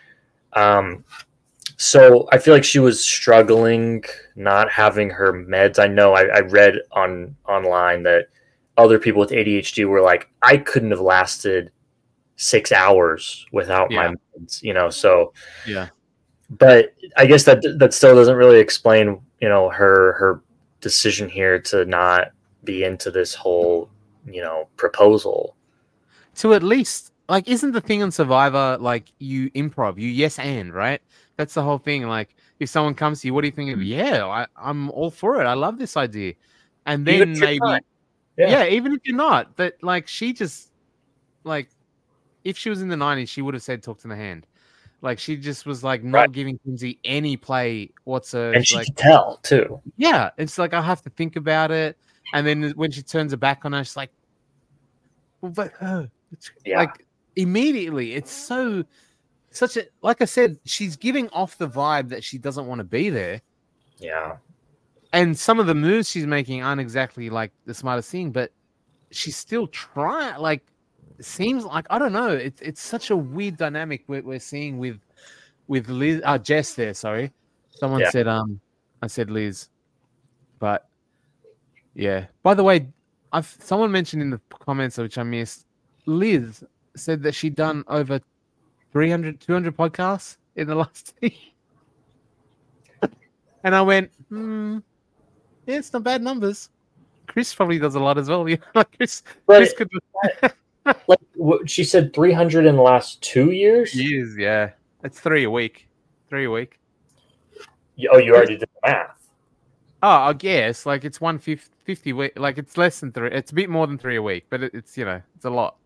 So I feel like she was struggling not having her meds. I know I read online that other people with ADHD were like, I couldn't have lasted 6 hours without my meds, so Yeah. But I guess that still doesn't really explain, her decision here to not be into this whole, proposal. To at least like, isn't the thing on Survivor like you improv, you yes and right? That's the whole thing. Like, if someone comes to you, what do you think of? Yeah, I'm all for it. I love this idea. And then maybe, even if you're not, but like she just like, if she was in the 90s, she would have said talk to the hand. Like she just was like not giving Kinsey any play whatsoever. And she like, could tell too. Yeah, it's like I have to think about it. And then when she turns her back on her, she's like, well, but like immediately, it's such a, like I said, she's giving off the vibe that she doesn't want to be there. Yeah. And some of the moves she's making aren't exactly like the smartest thing, but she's still trying. Like, it seems like, I don't know. It's such a weird dynamic we're seeing with Liz, Jess there. Sorry, someone said I said Liz, but yeah. By the way, someone mentioned in the comments, which I missed. Liz said that she'd done over 200 podcasts in the last year. And I went, yeah, it's not bad numbers. Chris probably does a lot as well. Yeah, like Chris could. Like she said, 300 in the last 2 years. Years, yeah. It's 3 a week. 3 a week. Oh, you already did the math. Oh, I guess like it's 150 week. Like it's less than 3. It's a bit more than 3 a week, but it's it's a lot.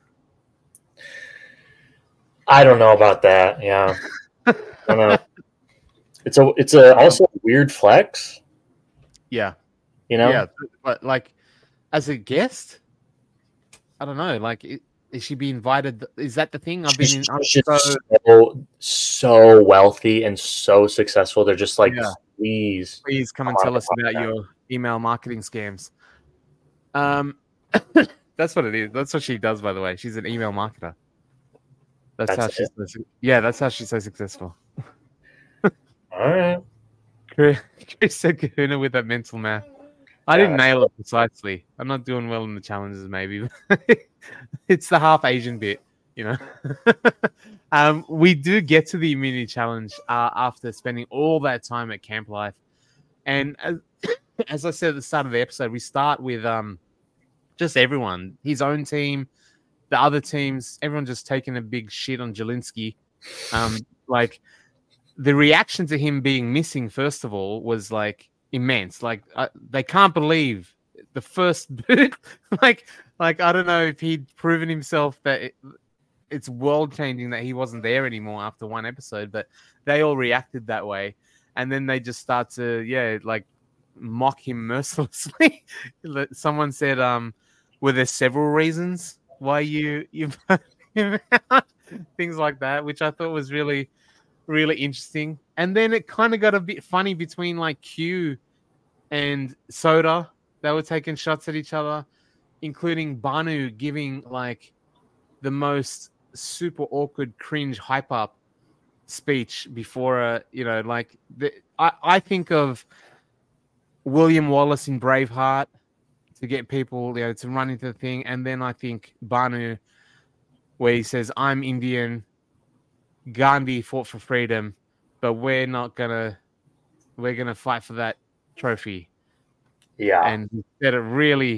I don't know about that. Yeah, I don't know. It's also a weird flex. Yeah. Yeah, but like as a guest, I don't know. Like, is she be invited? Is that the thing? She's so wealthy and so successful. They're just like, please come and tell us about your email marketing scams. That's what it is. That's what she does, by the way. She's an email marketer. That's how she's. That's how she's so successful. All right. Chris said Kahuna with that mental math. I didn't nail it precisely. I'm not doing well in the challenges, maybe. It's the half Asian bit, We do get to the immunity challenge after spending all that time at Camp Life. And as I said at the start of the episode, we start with just everyone, his own team, the other teams, everyone just taking a big shit on Jelinski. Like, the reaction to him being missing, first of all, was like immense. Like they can't believe the first boot. like I don't know if he'd proven himself that it's world changing that he wasn't there anymore after one episode, but they all reacted that way, and then they just start to like mock him mercilessly. Someone said, were there several reasons why you him out? Things like that, which I thought was really, really interesting. And then it kind of got a bit funny between like Q and Soda. They were taking shots at each other, including Banu giving like the most super awkward, cringe, hype up speech before I think of William Wallace in Braveheart to get people to run into the thing, and then I think Banu where he says, I'm Indian, Gandhi fought for freedom, but we're gonna fight for that trophy. Yeah. And he said it really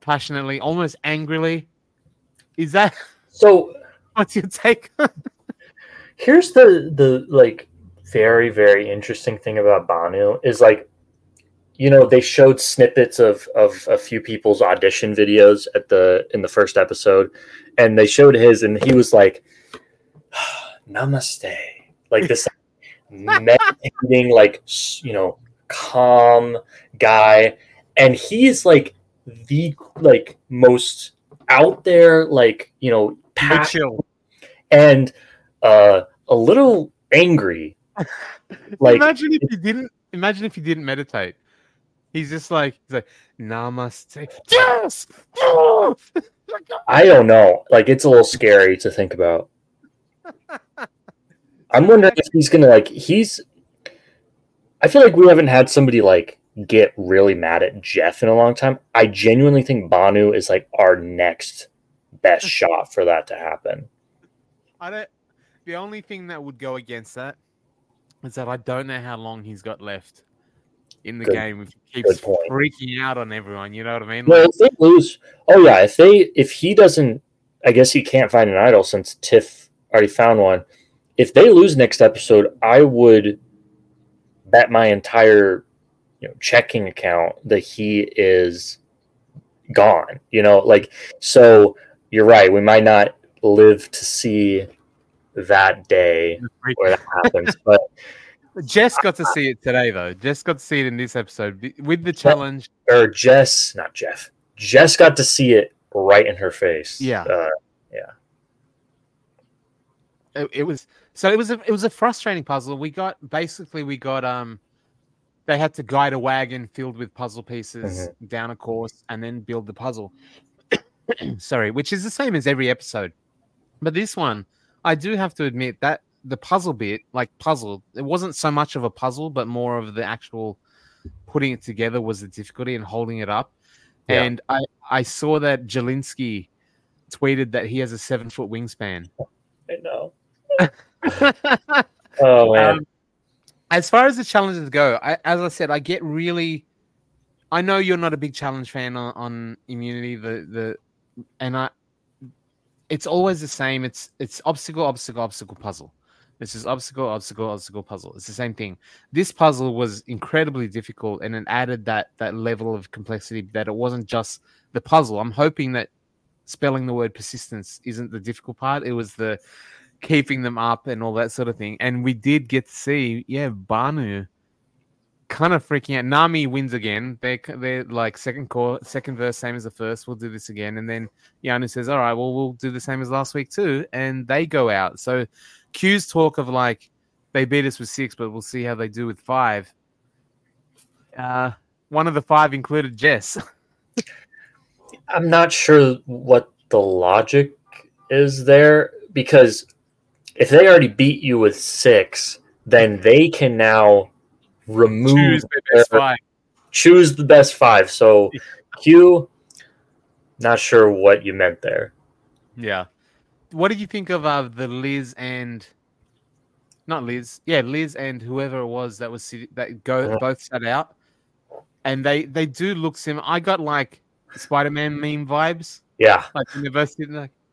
passionately, almost angrily. Is that So what's your take? here's the like very, very interesting thing about Banu is like, they showed snippets of a few people's audition videos in the first episode, and they showed his, and he was like, "Namaste," like this meditating, like calm guy, and he's like the most out there, Chill. and a little angry. Like, imagine if he didn't meditate. He's like namaste. Yes. I don't know. Like, it's a little scary to think about. I'm wondering if he's gonna I feel like we haven't had somebody get really mad at Jeff in a long time. I genuinely think Banu is our next best shot for that to happen. The only thing that would go against that is that I don't know how long he's got left in the game if he keeps freaking out on everyone. You know what I mean? Well, if they lose, if he doesn't, I guess he can't find an idol since Tiff already found one. If they lose next episode, I would bet my entire checking account that he is gone. So you're right. We might not live to see that day where that happens, but Jess got to see it today, though. Jess got to see it in this episode with the challenge. Or Jess, not Jeff. Jess got to see it right in her face. Yeah, yeah. It was a frustrating puzzle. We got they had to guide a wagon filled with puzzle pieces down a course and then build the puzzle. Sorry, which is the same as every episode, but this one, I do have to admit that the puzzle bit, it wasn't so much of a puzzle, but more of the actual putting it together was the difficulty and holding it up. Yeah. And I saw that Jelinski tweeted that he has a 7-foot wingspan. I know. Oh man. As far as the challenges go, as I said, I know you're not a big challenge fan on Immunity. It's always the same. It's obstacle, obstacle, obstacle, puzzle. This is obstacle, obstacle, obstacle, puzzle. It's the same thing. This puzzle was incredibly difficult, and it added that level of complexity that it wasn't just the puzzle. I'm hoping that spelling the word persistence isn't the difficult part. It was the keeping them up and all that sort of thing. And we did get to see, Banu kind of freaking out. Nami wins again. They're like second verse, same as the first. We'll do this again. And then Yanu says, all right, well, we'll do the same as last week too. And they go out. So Q's talk of they beat us with 6, but we'll see how they do with 5. One of the 5 included Jess. I'm not sure what the logic is there, because if they already beat you with 6, then they can now choose the best 5. So Q, not sure what you meant there. Yeah. What did you think of the Liz and whoever it was that was both sat out, and they do look similar. I got Spider-Man meme vibes. Yeah, university,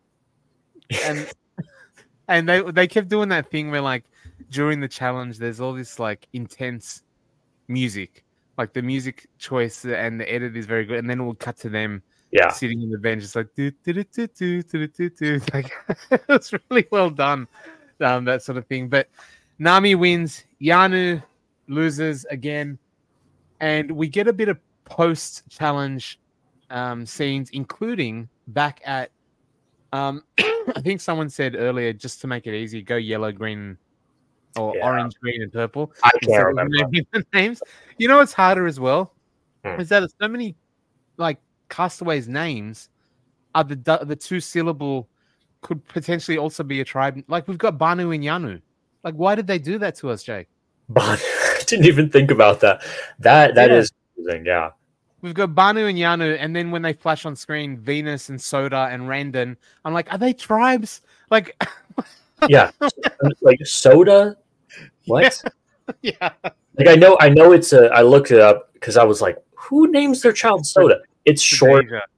and they kept doing that thing where during the challenge, there's all this intense music, the music choice and the edit is very good, and then we'll cut to them sitting on the bench. It's do, do, do, do, do, do, do. It was really well done, that sort of thing. But Nami wins, Yanu loses again, and we get a bit of post-challenge scenes, including back at I think someone said earlier, just to make it easy, go yellow, green, or orange, green, and purple. I can't remember the names. You know what's harder as well? Is that so many castaways' names are the 2-syllable, could potentially also be a tribe. We've got Banu and Yanu. Why did they do that to us, Jake? Banu. I didn't even think about that. That is interesting, yeah. We've got Banu and Yanu, and then when they flash on screen, Venus and Soda and Randon, I'm like, are they tribes? Yeah, Soda. What? Yeah. I know it's I looked it up because I was like, who names their child Soda? It's short.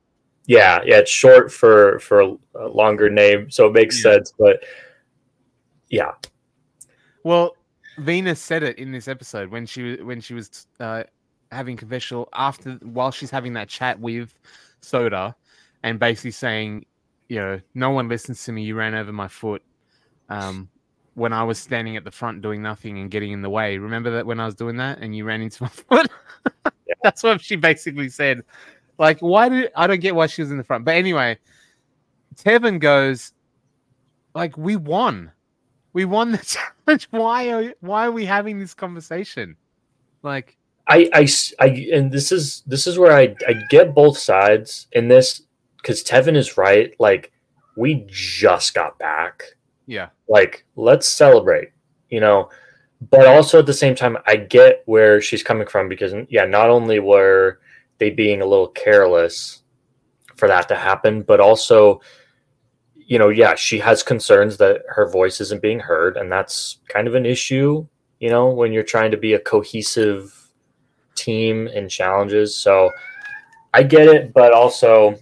Yeah, it's short for a longer name, so it makes sense. But yeah, Well, Venus said it in this episode when she was having confessional while she's having that chat with Soda, and basically saying, no one listens to me. You ran over my foot. When I was standing at the front doing nothing and getting in the way. Remember that when I was doing that and you ran into my foot? Yeah. That's what she basically said. Like, I don't get why she was in the front. But anyway, Tevin goes, like, we won. We won the challenge. Why are we having this conversation? Like, and this is where I get both sides in this, because Tevin is right. Like, we just got back. yeah. Like, let's celebrate, But also at the same time, I get where she's coming from, because not only were they being a little careless for that to happen, but also, she has concerns that her voice isn't being heard, and that's kind of an issue, when you're trying to be a cohesive team in challenges. So I get it, but also,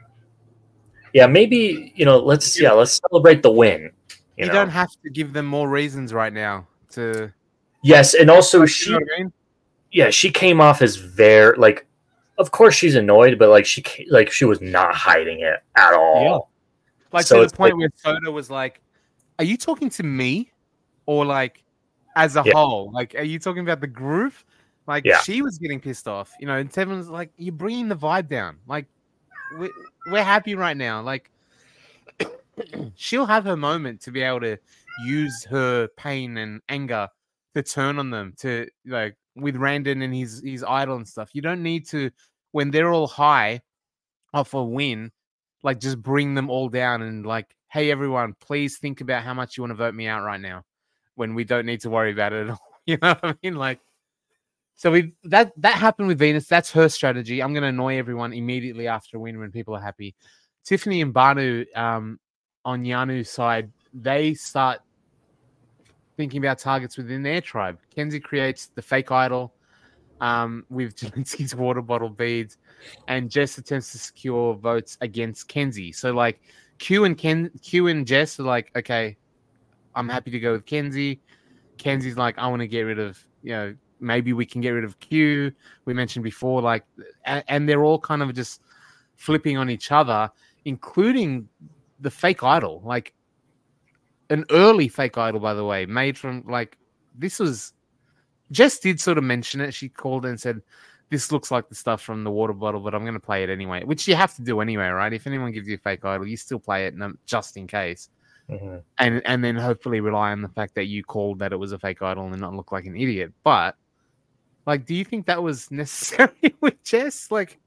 maybe, let's celebrate the win. You don't have to give them more reasons right now to. Yes, and also You know what I mean? she came off as very, like, of course she's annoyed, but like she was not hiding it at all. Yeah. Like, so to the point where Soda was like, "Are you talking to me, or like as a whole? Like, are you talking about the group?" Like, she was getting pissed off, And Tevin's like, "You're bringing the vibe down. Like, we're happy right now. Like, she'll have her moment to be able to use her pain and anger to turn on them, to, like, with Randon and his idol and stuff. You don't need to, when they're all high off a win, like, just bring them all down and like, hey everyone, please think about how much you want to vote me out right now, when we don't need to worry about it at all." You know what I mean? Like, so that happened with Venus. That's her strategy. I'm gonna annoy everyone immediately after a win when people are happy. Tiffany and Banu, on Yanu's side, they start thinking about targets within their tribe. Kenzie creates the fake idol with Jelinski's water bottle beads, and Jess attempts to secure votes against Kenzie. So, like, Q and Jess are like, okay, I'm happy to go with Kenzie. Kenzie's like, I want to get rid of, maybe we can get rid of Q. We mentioned before, like, and they're all kind of just flipping on each other, including the fake idol, like an early fake idol, by the way, made from, like, this was, Jess did sort of mention it. She called and said, this looks like the stuff from the water bottle, but I'm going to play it anyway, which you have to do anyway, right? If anyone gives you a fake idol, you still play it just in case. Mm-hmm. And then hopefully rely on the fact that you called that it was a fake idol and not look like an idiot. But, like, do you think that was necessary with Jess? Like,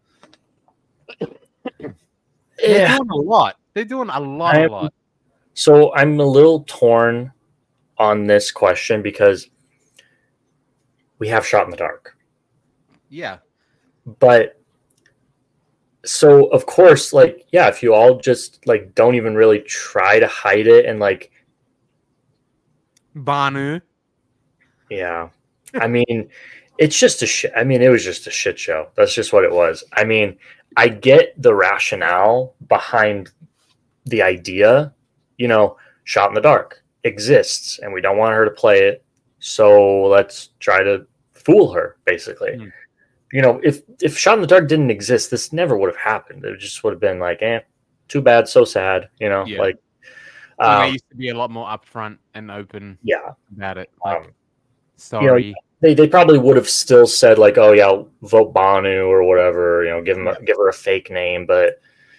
they're doing a lot. They're doing a lot. So I'm a little torn on this question, because we have Shot in the Dark. Yeah. But so, of course, like, if you all just, like, don't even really try to hide it, and, like, Banu. Yeah. I mean, it's just it was just a shit show. That's just what it was. I mean, I get the rationale behind the idea, Shot in the Dark exists and we don't want her to play it. So let's try to fool her, basically. If Shot in the Dark didn't exist, this never would have happened. It just would have been like, too bad, so sad, like. They used to be a lot more upfront and open about it. Like, sorry. They probably would have still said, like, oh yeah, vote Banu or whatever, give her a fake name. But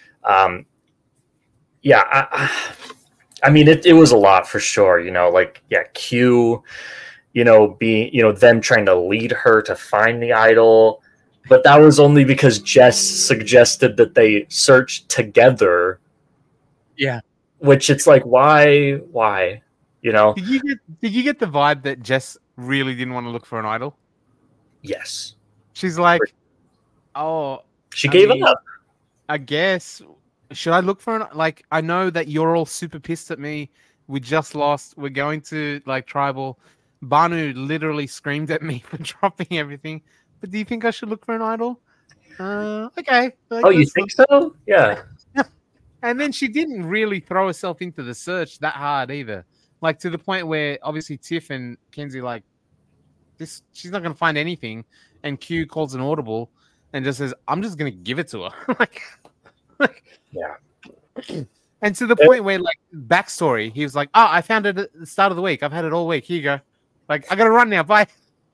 I mean, it was a lot for sure, Q, being, them trying to lead her to find the idol. But that was only because Jess suggested that they search together. Yeah. Which, it's like, why? Did you get the vibe that Jess really didn't want to look for an idol? Yes. She's like, she gave up. I guess. Should I look for an, like, I know that you're all super pissed at me. We just lost. We're going to, like, tribal. Banu literally screamed at me for dropping everything. But do you think I should look for an idol? Okay. Like, Oh, you think so? Yeah. And then she didn't really throw herself into the search that hard either. Like to the point where obviously Tiff and Kenzie like this, she's not going to find anything. And Q calls an audible and just says, "I'm just going to give it to her." like, Yeah. And to the point where, like, backstory, he was like, "Oh, I found it at the start of the week. I've had it all week. Here you go. Like, I got to run now. Bye."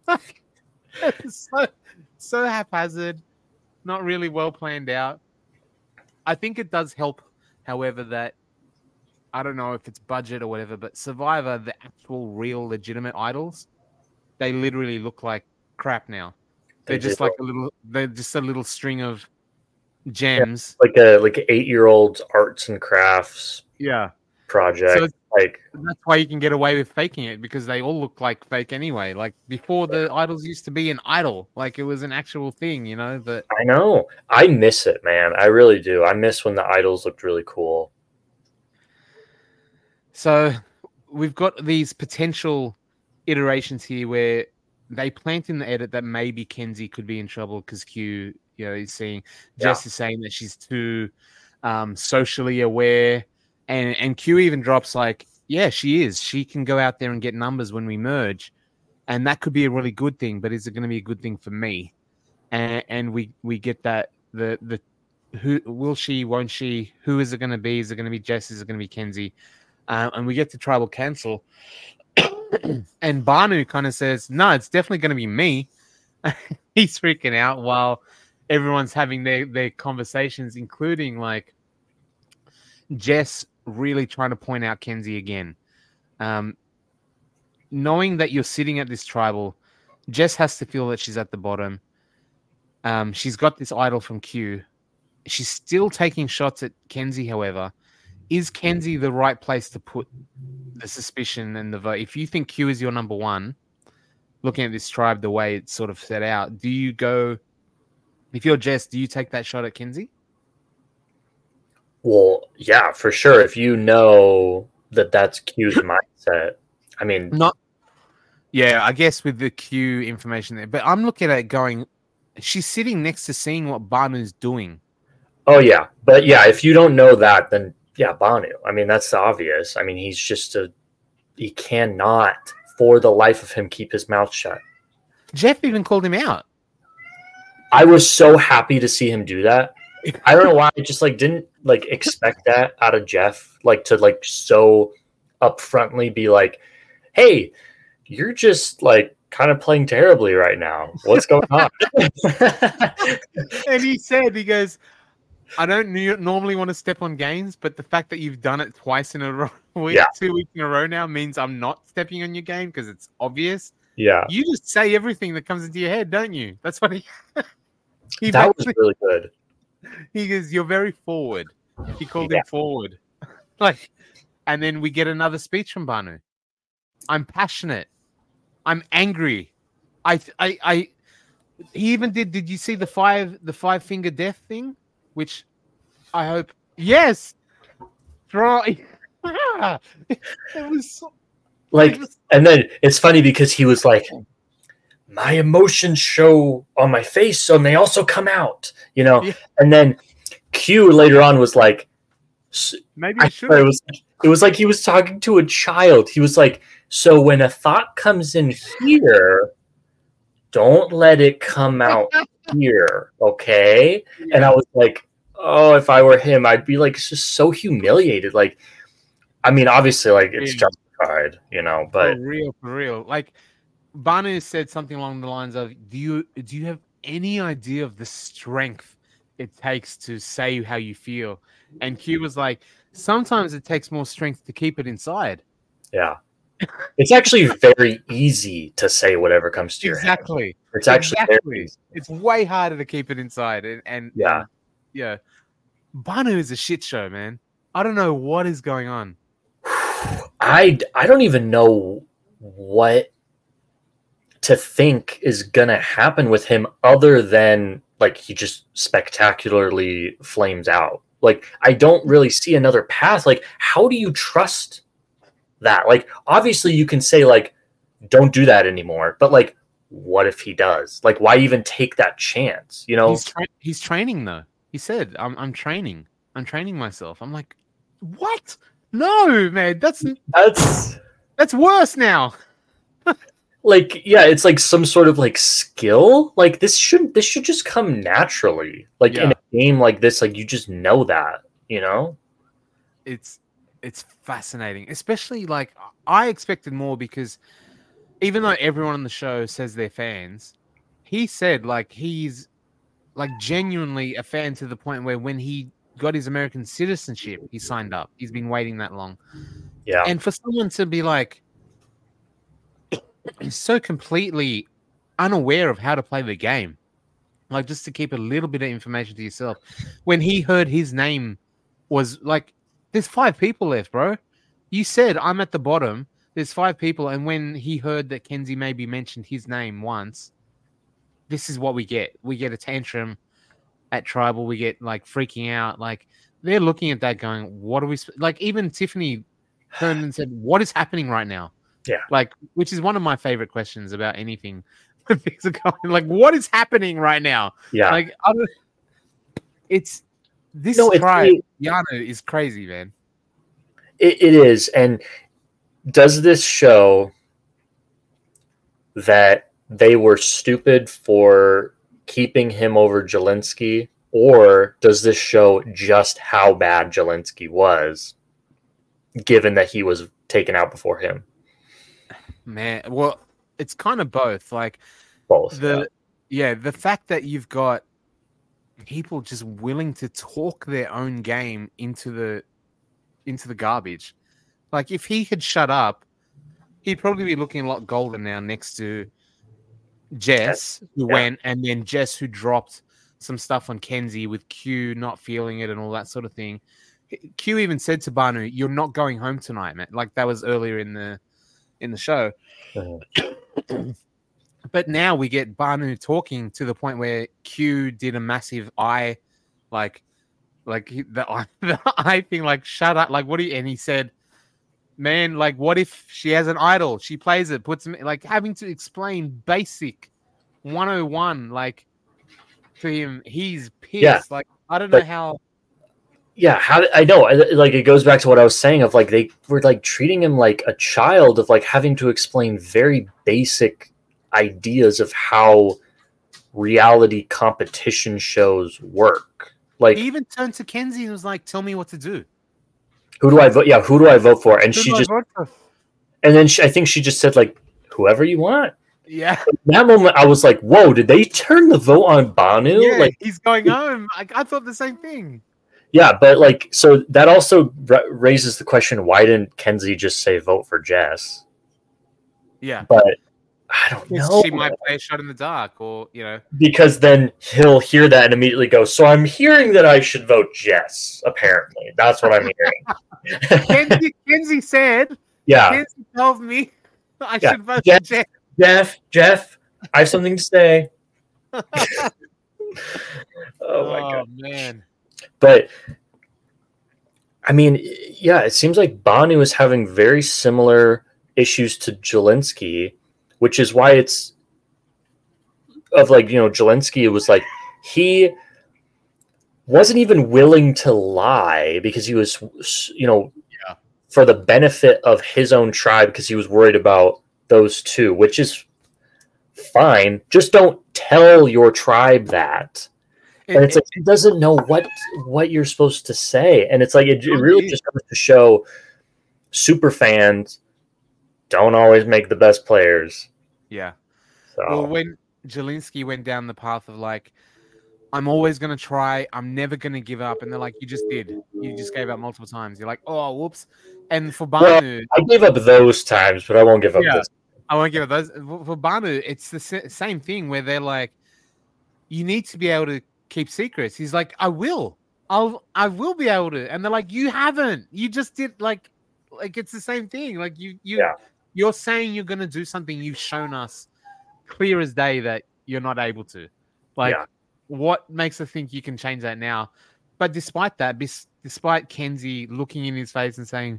so haphazard, not really well planned out. I think it does help, however, that I don't know if it's budget or whatever, but Survivor, the actual, real, legitimate idols, they literally look like crap now. They're just like they're just a little string of gems, like a 8-year-old's arts and crafts project. So like that's why you can get away with faking it, because they all look like fake anyway. Like before, the idols used to be an idol, like it was an actual thing, you know. But I know, I miss it, man. I really do. I miss when the idols looked really cool. So we've got these potential iterations here where they plant in the edit that maybe Kenzie could be in trouble because Q, you know, is seeing Jess is saying that she's too socially aware, and Q even drops like, yeah, she is. She can go out there and get numbers when we merge, and that could be a really good thing. But is it going to be a good thing for me? And we get that the who will she, won't she? Who is it going to be? Is it going to be Jess? Is it going to be Kenzie? And we get to tribal cancel. And Banu kind of says, "No, it's definitely going to be me." He's freaking out while everyone's having their conversations, including like Jess really trying to point out Kenzie again. Knowing that you're sitting at this tribal, Jess has to feel that she's at the bottom. She's got this idol from Q. She's still taking shots at Kenzie, however. Is Kenzie the right place to put the suspicion and the vote? If you think Q is your number one, looking at this tribe the way it's sort of set out, do you go, if you're Jess, do you take that shot at Kenzie? Well, yeah, for sure. If you know that that's Q's mindset, I mean, yeah, I guess with the Q information there, but I'm looking at it going, she's sitting next to seeing what Banu's doing. Oh yeah, but yeah, if you don't know that, then yeah, Banu. I mean, that's obvious. I mean, he's just he cannot, for the life of him, keep his mouth shut. Jeff even called him out. I was so happy to see him do that. I don't know why. I just didn't expect that out of Jeff, to so upfrontly be like, "Hey, you're just kind of playing terribly right now. What's going on?" And he goes, "I don't normally want to step on games, but the fact that you've done it twice in a row, 2 weeks in a row now, means I'm not stepping on your game because it's obvious." Yeah. You just say everything that comes into your head, don't you? That's what he that was really good. He goes, "You're very forward." He called him forward. And then we get another speech from Banu. "I'm passionate. I'm angry. He even did you see the five finger death thing? Which I hope, yes. It was and then it's funny because he was like, "My emotions show on my face, and they also come out," you know. Yeah. And then Q later on was like, "Maybe I should." It was like he was talking to a child. He was like, "So when a thought comes in here, don't let it come out here, okay?" Yeah. And I was like, "Oh, if I were him, I'd be just so humiliated." I mean, obviously, it's justified, you know, but for real. Banu said something along the lines of, do you have any idea of the strength it takes to say how you feel? And Q was like, sometimes it takes more strength to keep it inside. Yeah. It's actually very easy to say whatever comes to your head. It's actually very easy. It's way harder to keep it inside. And yeah. Banu is a shit show, man. I don't know what is going on. I don't even know what to think is gonna happen with him other than he just spectacularly flames out. I don't really see another path. How do you trust that? Obviously you can say don't do that anymore, but what if he does? Like, why even take that chance? You know, he's training though. He said, I'm training. I'm training myself. I'm like, what? No, man, that's worse now. Like, yeah, it's like some sort of like skill. Like this should just come naturally. Like in a game like this, like you just know that, you know? It's fascinating. Especially like I expected more because even though everyone on the show says they're fans, he said like he's like genuinely a fan to the point where when he got his American citizenship, he signed up. He's been waiting that long. Yeah. And for someone to be like so completely unaware of how to play the game, like just to keep a little bit of information to yourself, when he heard his name was like, there's 5 people left, bro. You said I'm at the bottom. There's 5 people. And when he heard that Kenzie maybe mentioned his name once, this is what we get. We get a tantrum at Tribal. We get like freaking out. Like they're looking at that going, what are we like? Even Tiffany turned and said, what is happening right now? Yeah. Like, which is one of my favorite questions about anything. Things are going like, what is happening right now? Yeah. Like, it's this Yano is crazy, man. It is. And does this show that they were stupid for keeping him over Jelinski, or does this show just how bad Jelinski was, given that he was taken out before him? Man, well, it's kind of both. Like both. The fact that you've got people just willing to talk their own game into the garbage. Like if he had shut up, he'd probably be looking a lot golden now next to Jess, who went, and then Jess, who dropped some stuff on Kenzie with Q not feeling it and all that sort of thing. Q even said to Banu, "You're not going home tonight, man." Like that was earlier in the show. But now we get Banu talking to the point where Q did a massive eye, like the eye thing, like shut up, like what do you? And he said, man, like, what if she has an idol? She plays it, puts like having to explain basic 101, like to him. He's pissed. Yeah. Like, I don't know how. Yeah, how I know. Like, it goes back to what I was saying of like they were like treating him like a child, of like having to explain very basic ideas of how reality competition shows work. Like, he even turned to Kenzie and was like, "Tell me what to do. Who do I vote? Yeah, who do I vote for?" And she just, and then I think she just said like, "Whoever you want." Yeah. In that moment, I was like, "Whoa! Did they turn the vote on Banu?" Yeah, like he's going home. I thought the same thing. Yeah, but like, so that also raises the question: why didn't Kenzie just say vote for Jess? Yeah, but I don't know. She might play a shot in the dark, or because then he'll hear that and immediately go, "So I'm hearing that I should vote Jess." Apparently, that's what I'm hearing. Kenzie said, "Yeah, Kenzie told me I should vote for Jeff. Jeff, I have something to say." Oh my god, man! But I mean, yeah, it seems like Banu is having very similar issues to Jelinski, which is why it's of like, Jelinski, it was like he wasn't even willing to lie because he was, for the benefit of his own tribe, because he was worried about those two, which is fine. Just don't tell your tribe that. And it's like he doesn't know what you're supposed to say. And it's like it really just goes to show super fans don't always make the best players. Yeah. So. Well, when Jelinski went down the path of like, I'm always going to try, I'm never going to give up. And they're like, you just did. You just gave up multiple times. You're like, oh, whoops. And for Banu... I gave up those times, but I won't give up this. I won't give up those. For Banu, it's the same thing where they're like, you need to be able to keep secrets. He's like, I will be able to. And they're like, you haven't. You just did like it's the same thing. Like you're saying you're going to do something. You've shown us clear as day that you're not able to. Like, what makes us think you can change that now? But despite that, despite Kenzie looking in his face and saying,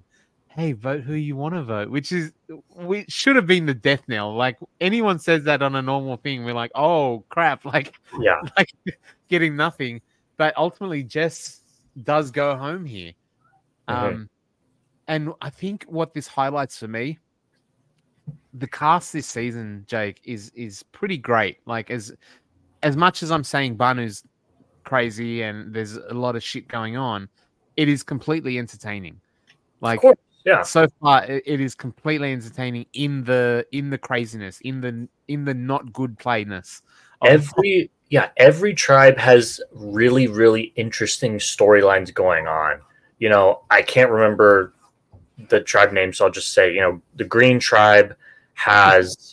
hey, vote who you want to vote, which should have been the death knell. Like anyone says that on a normal thing, we're like, oh crap, like Yeah. like getting nothing. But ultimately, Jess does go home here. Mhm. And I think what this highlights for me, the cast this season, Jake, is pretty great. Like as much as I'm saying Banu's crazy and there's a lot of shit going on, it is completely entertaining. Of Like course. Yeah. so far, it is completely entertaining in the craziness, in the not good playness. Every tribe has really, really interesting storylines going on. I can't remember the tribe name, so I'll just say, the Green Tribe has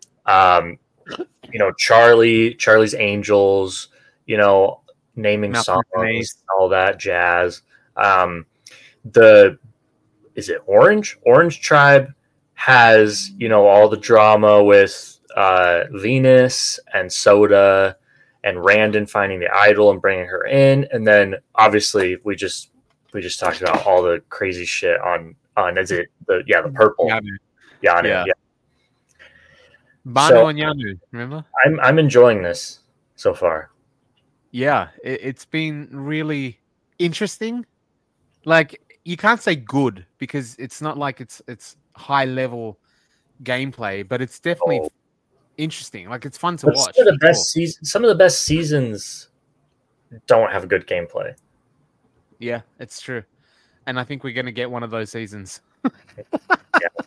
Charlie's Angels, naming Malcolm songs, Denise. all that jazz. The is it Orange? Orange Tribe has, all the drama with Venus and Soda and Randon finding the idol and bringing her in, and then obviously we just talked about all the crazy shit on is it the purple Yanu. Yanu. Yeah. Yeah. Banu So and Yanu, remember? I'm enjoying this so far. Yeah, it's been really interesting. Like you can't say good because it's not like it's high level gameplay, but it's definitely Oh, interesting. Like it's fun to but watch for sure. some of the best seasons don't have good gameplay. Yeah, it's true. And I think we're gonna get one of those seasons. Yeah.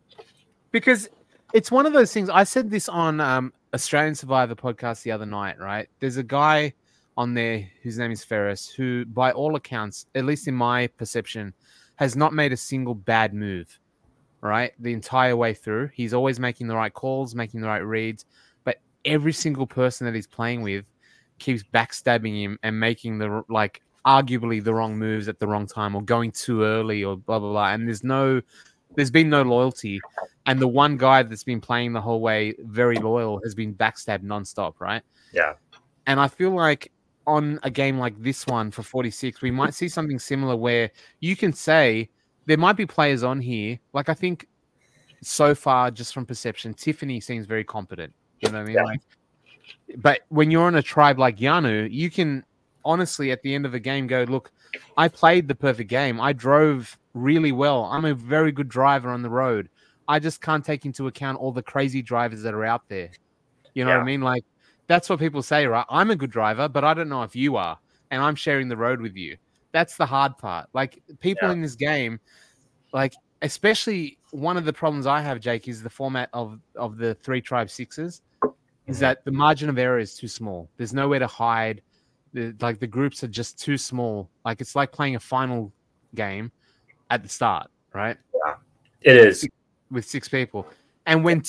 Because it's one of those things. I said this on Australian Survivor podcast the other night, right? There's a guy on there whose name is Ferris, who, by all accounts, at least in my perception, has not made a single bad move, right? The entire way through. He's always making the right calls, making the right reads, but every single person that he's playing with keeps backstabbing him and making the arguably the wrong moves at the wrong time or going too early or blah blah blah. And there's been no loyalty. And the one guy that's been playing the whole way, very loyal, has been backstabbed nonstop, right? Yeah. And I feel like on a game like this one for 46, we might see something similar where you can say there might be players on here. Like I think so far, just from perception, Tiffany seems very competent. You know what I mean? Yeah. Like, but when you're on a tribe like Yanu, you can honestly at the end of the game go, look, I played the perfect game. I drove really well. I'm a very good driver on the road. I just can't take into account all the crazy drivers that are out there. You know what I Yeah. mean? Like that's what people say, right? I'm a good driver, but I don't know if you are, and I'm sharing the road with you. That's the hard part. Like people Yeah. in this game, like especially one of the problems I have, Jake, is the format of the three tribe sixes. Is Mhm. that the margin of error is too small? There's nowhere to hide. The groups are just too small. Like it's like playing a final game at the start, right? Yeah. It With is. six people, and when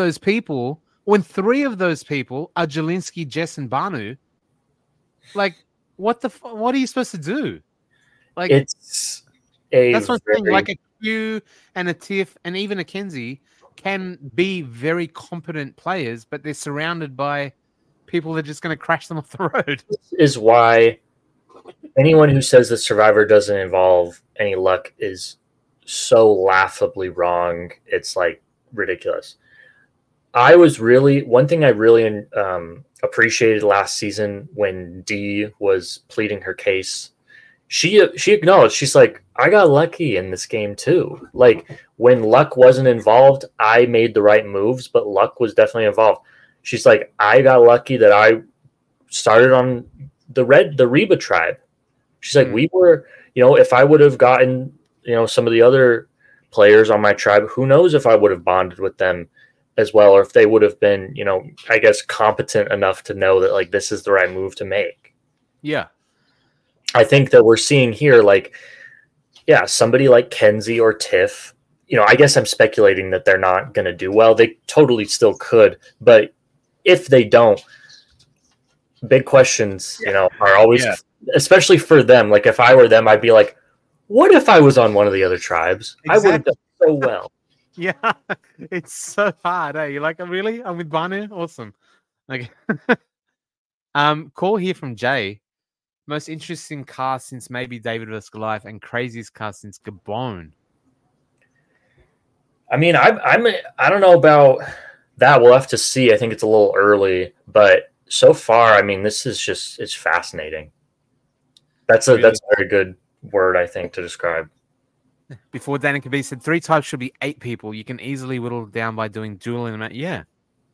when three of those people are Jelinski, Jess, and Banu, like what are you supposed to do? Like It's a that's what I'm saying. very Like a Q and a Tiff and even a Kenzie can be very competent players, but they're surrounded by people that are just going to crash them off the road. is why anyone who says that Survivor doesn't involve any luck is so laughably wrong. It's like ridiculous. One thing I really appreciated last season when Dee was pleading her case. She acknowledged, she's like, I got lucky in this game too. Like when luck wasn't involved, I made the right moves, but luck was definitely involved. She's like, I got lucky that I started on the Reba tribe. She's like, we were, if I would have gotten, some of the other players on my tribe, who knows if I would have bonded with them as well, or if they would have been, I guess competent enough to know that like this is the right move to make. Yeah. I think that we're seeing here, like, yeah, somebody like Kenzie or Tiff, I guess I'm speculating that they're not going to do well. They totally still could, but if they don't, big questions, are always, especially for them. Like if I were them, I'd be like, what if I was on one of the other tribes? Exactly. I would have done so well. Yeah, it's so hard. You're like, really? I'm with Banu? Awesome. Okay. Call here from Jay. Most interesting cast since maybe David vs. Goliath and craziest cast since Gabon. I mean, I don't know about that. We'll have to see. I think it's a little early, but so far, I mean, this is just it's fascinating. That's a very good word, I think, to describe. Before Danica B said 3 types should be 8 people. You can easily whittle down by doing dual in a match. Yeah.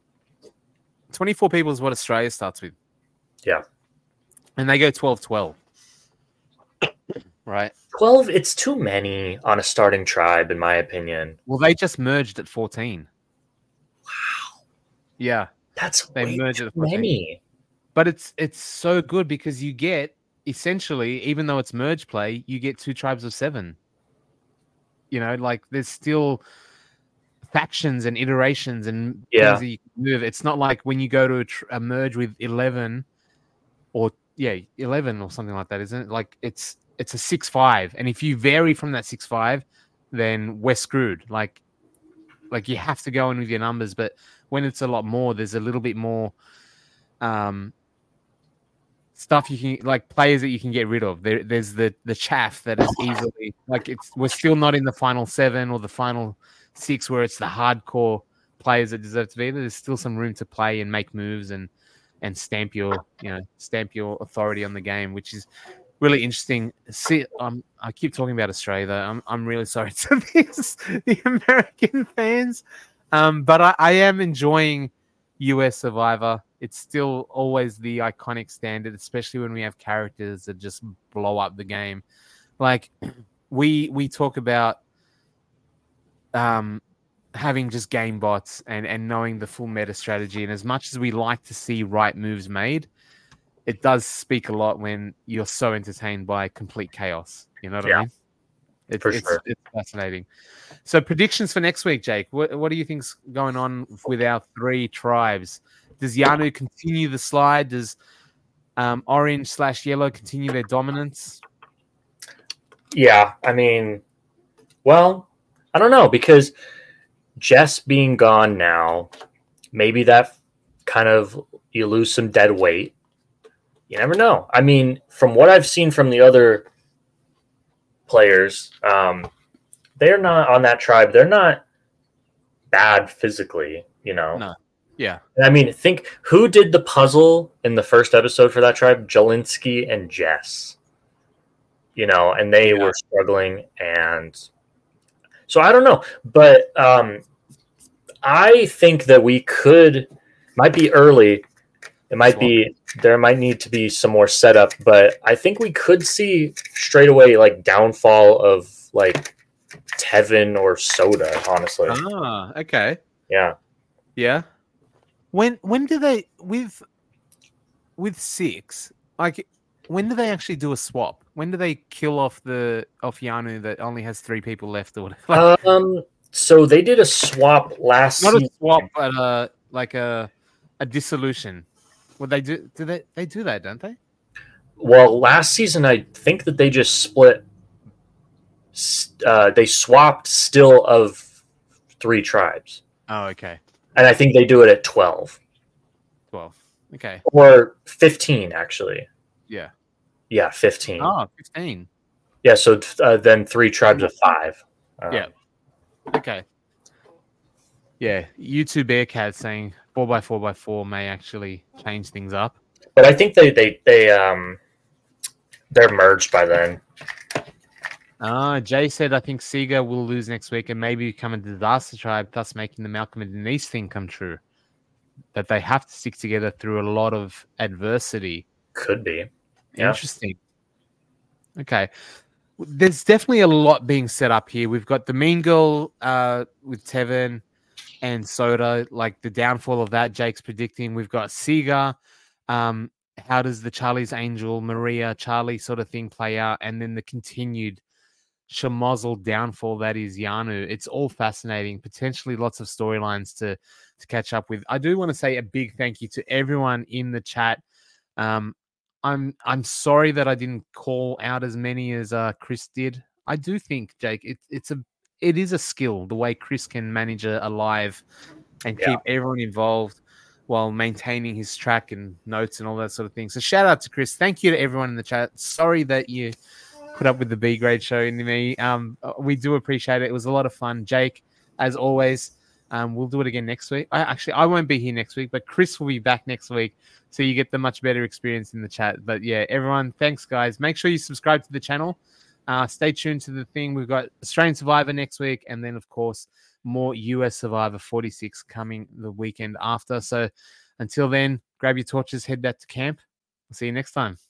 24 people is what Australia starts with. Yeah. And they go 12-12. Right. 12, it's too many on a starting tribe, in my opinion. Well, they just merged at 14. Wow. Yeah. They merged at 14. Many. But it's so good because you get, essentially, even though it's merge play, you get 2 tribes of 7. You know, like there's still factions and iterations and things that you can move. It's not like when you go to a merge with 11 or 11 or something like that, isn't it? Like it's a 6-5, and if you vary from that 6-5, then we're screwed. Like you have to go in with your numbers. But when it's a lot more, there's a little bit more stuff you can, like players that you can get rid of. There's the chaff that is easily, like we're still not in the final 7 or the final 6 where it's the hardcore players that deserve to be there. There's still some room to play and make moves and stamp your authority on the game, which is really interesting. See, I keep talking about Australia though. I'm really sorry to the American fans, but I am enjoying US Survivor. It's still always the iconic standard, especially when we have characters that just blow up the game. Like we talk about having just game bots and knowing the full meta strategy. And as much as we like to see right moves made, it does speak a lot when you're so entertained by complete chaos. You know what I mean? It's fascinating. So predictions for next week, Jake. What do you think's going on with our 3 tribes? Does Yanu continue the slide? Does orange/yellow continue their dominance? Yeah, I mean, well, I don't know, because Jess being gone now, maybe that kind of, you lose some dead weight. You never know. I mean, from what I've seen from the other players, they're not on that tribe. They're not bad physically, you know? No. Yeah. I mean, think who did the puzzle in the first episode for that tribe? Jelinski and Jess. You know, and they were struggling, and so I don't know. But I think that might be early. It might be, there might need to be some more setup, but I think we could see straight away like downfall of like Tevin or Soda, honestly. Ah, okay. Yeah. Yeah. When do they with 6, like when do they actually do a swap? When do they kill off Yanu that only has 3 people left or whatever? So they did a swap last Not season. a swap, but like a dissolution. Well, they do they do that, don't they? Well, last season I think that they just split. They swapped still of 3 tribes. Oh, okay. And I think they do it at 12. 12. Okay. Or 15, actually. Yeah. Yeah, 15. Oh, 15. Yeah, so then 3 tribes of 5. Yeah. Okay. Yeah, YouTube Bearcat saying 4x4x4 may actually change things up. But I think they're merged by then. Jay said, I think Sega will lose next week and maybe become a disaster tribe, thus making the Malcolm and Denise thing come true. That they have to stick together through a lot of adversity. Could be. Yeah. Interesting. Okay. There's definitely a lot being set up here. We've got the Mean Girl with Tevin and Soda, like the downfall of that, Jake's predicting. We've got Sega. How does the Charlie's Angel, Maria, Charlie sort of thing play out? And then the continued Shamozzle downfall that is Yanu. It's all fascinating. Potentially lots of storylines to catch up with. I do want to say a big thank you to everyone in the chat. I'm sorry that I didn't call out as many as Chris did. I do think, Jake, it is a skill, the way Chris can manage a live and keep everyone involved while maintaining his track and notes and all that sort of thing. So shout out to Chris. Thank you to everyone in the chat. Sorry that you put up with the B grade show in me. We do appreciate it. It was a lot of fun. Jake, as always. We'll do it again next week. I won't be here next week, but Chris will be back next week, so you get the much better experience in the chat. But yeah, everyone, thanks, guys. Make sure you subscribe to the channel. Stay tuned to the thing. We've got Australian Survivor next week, and then, of course, more US Survivor 46 coming the weekend after. So until then, grab your torches, head back to camp. I'll see you next time.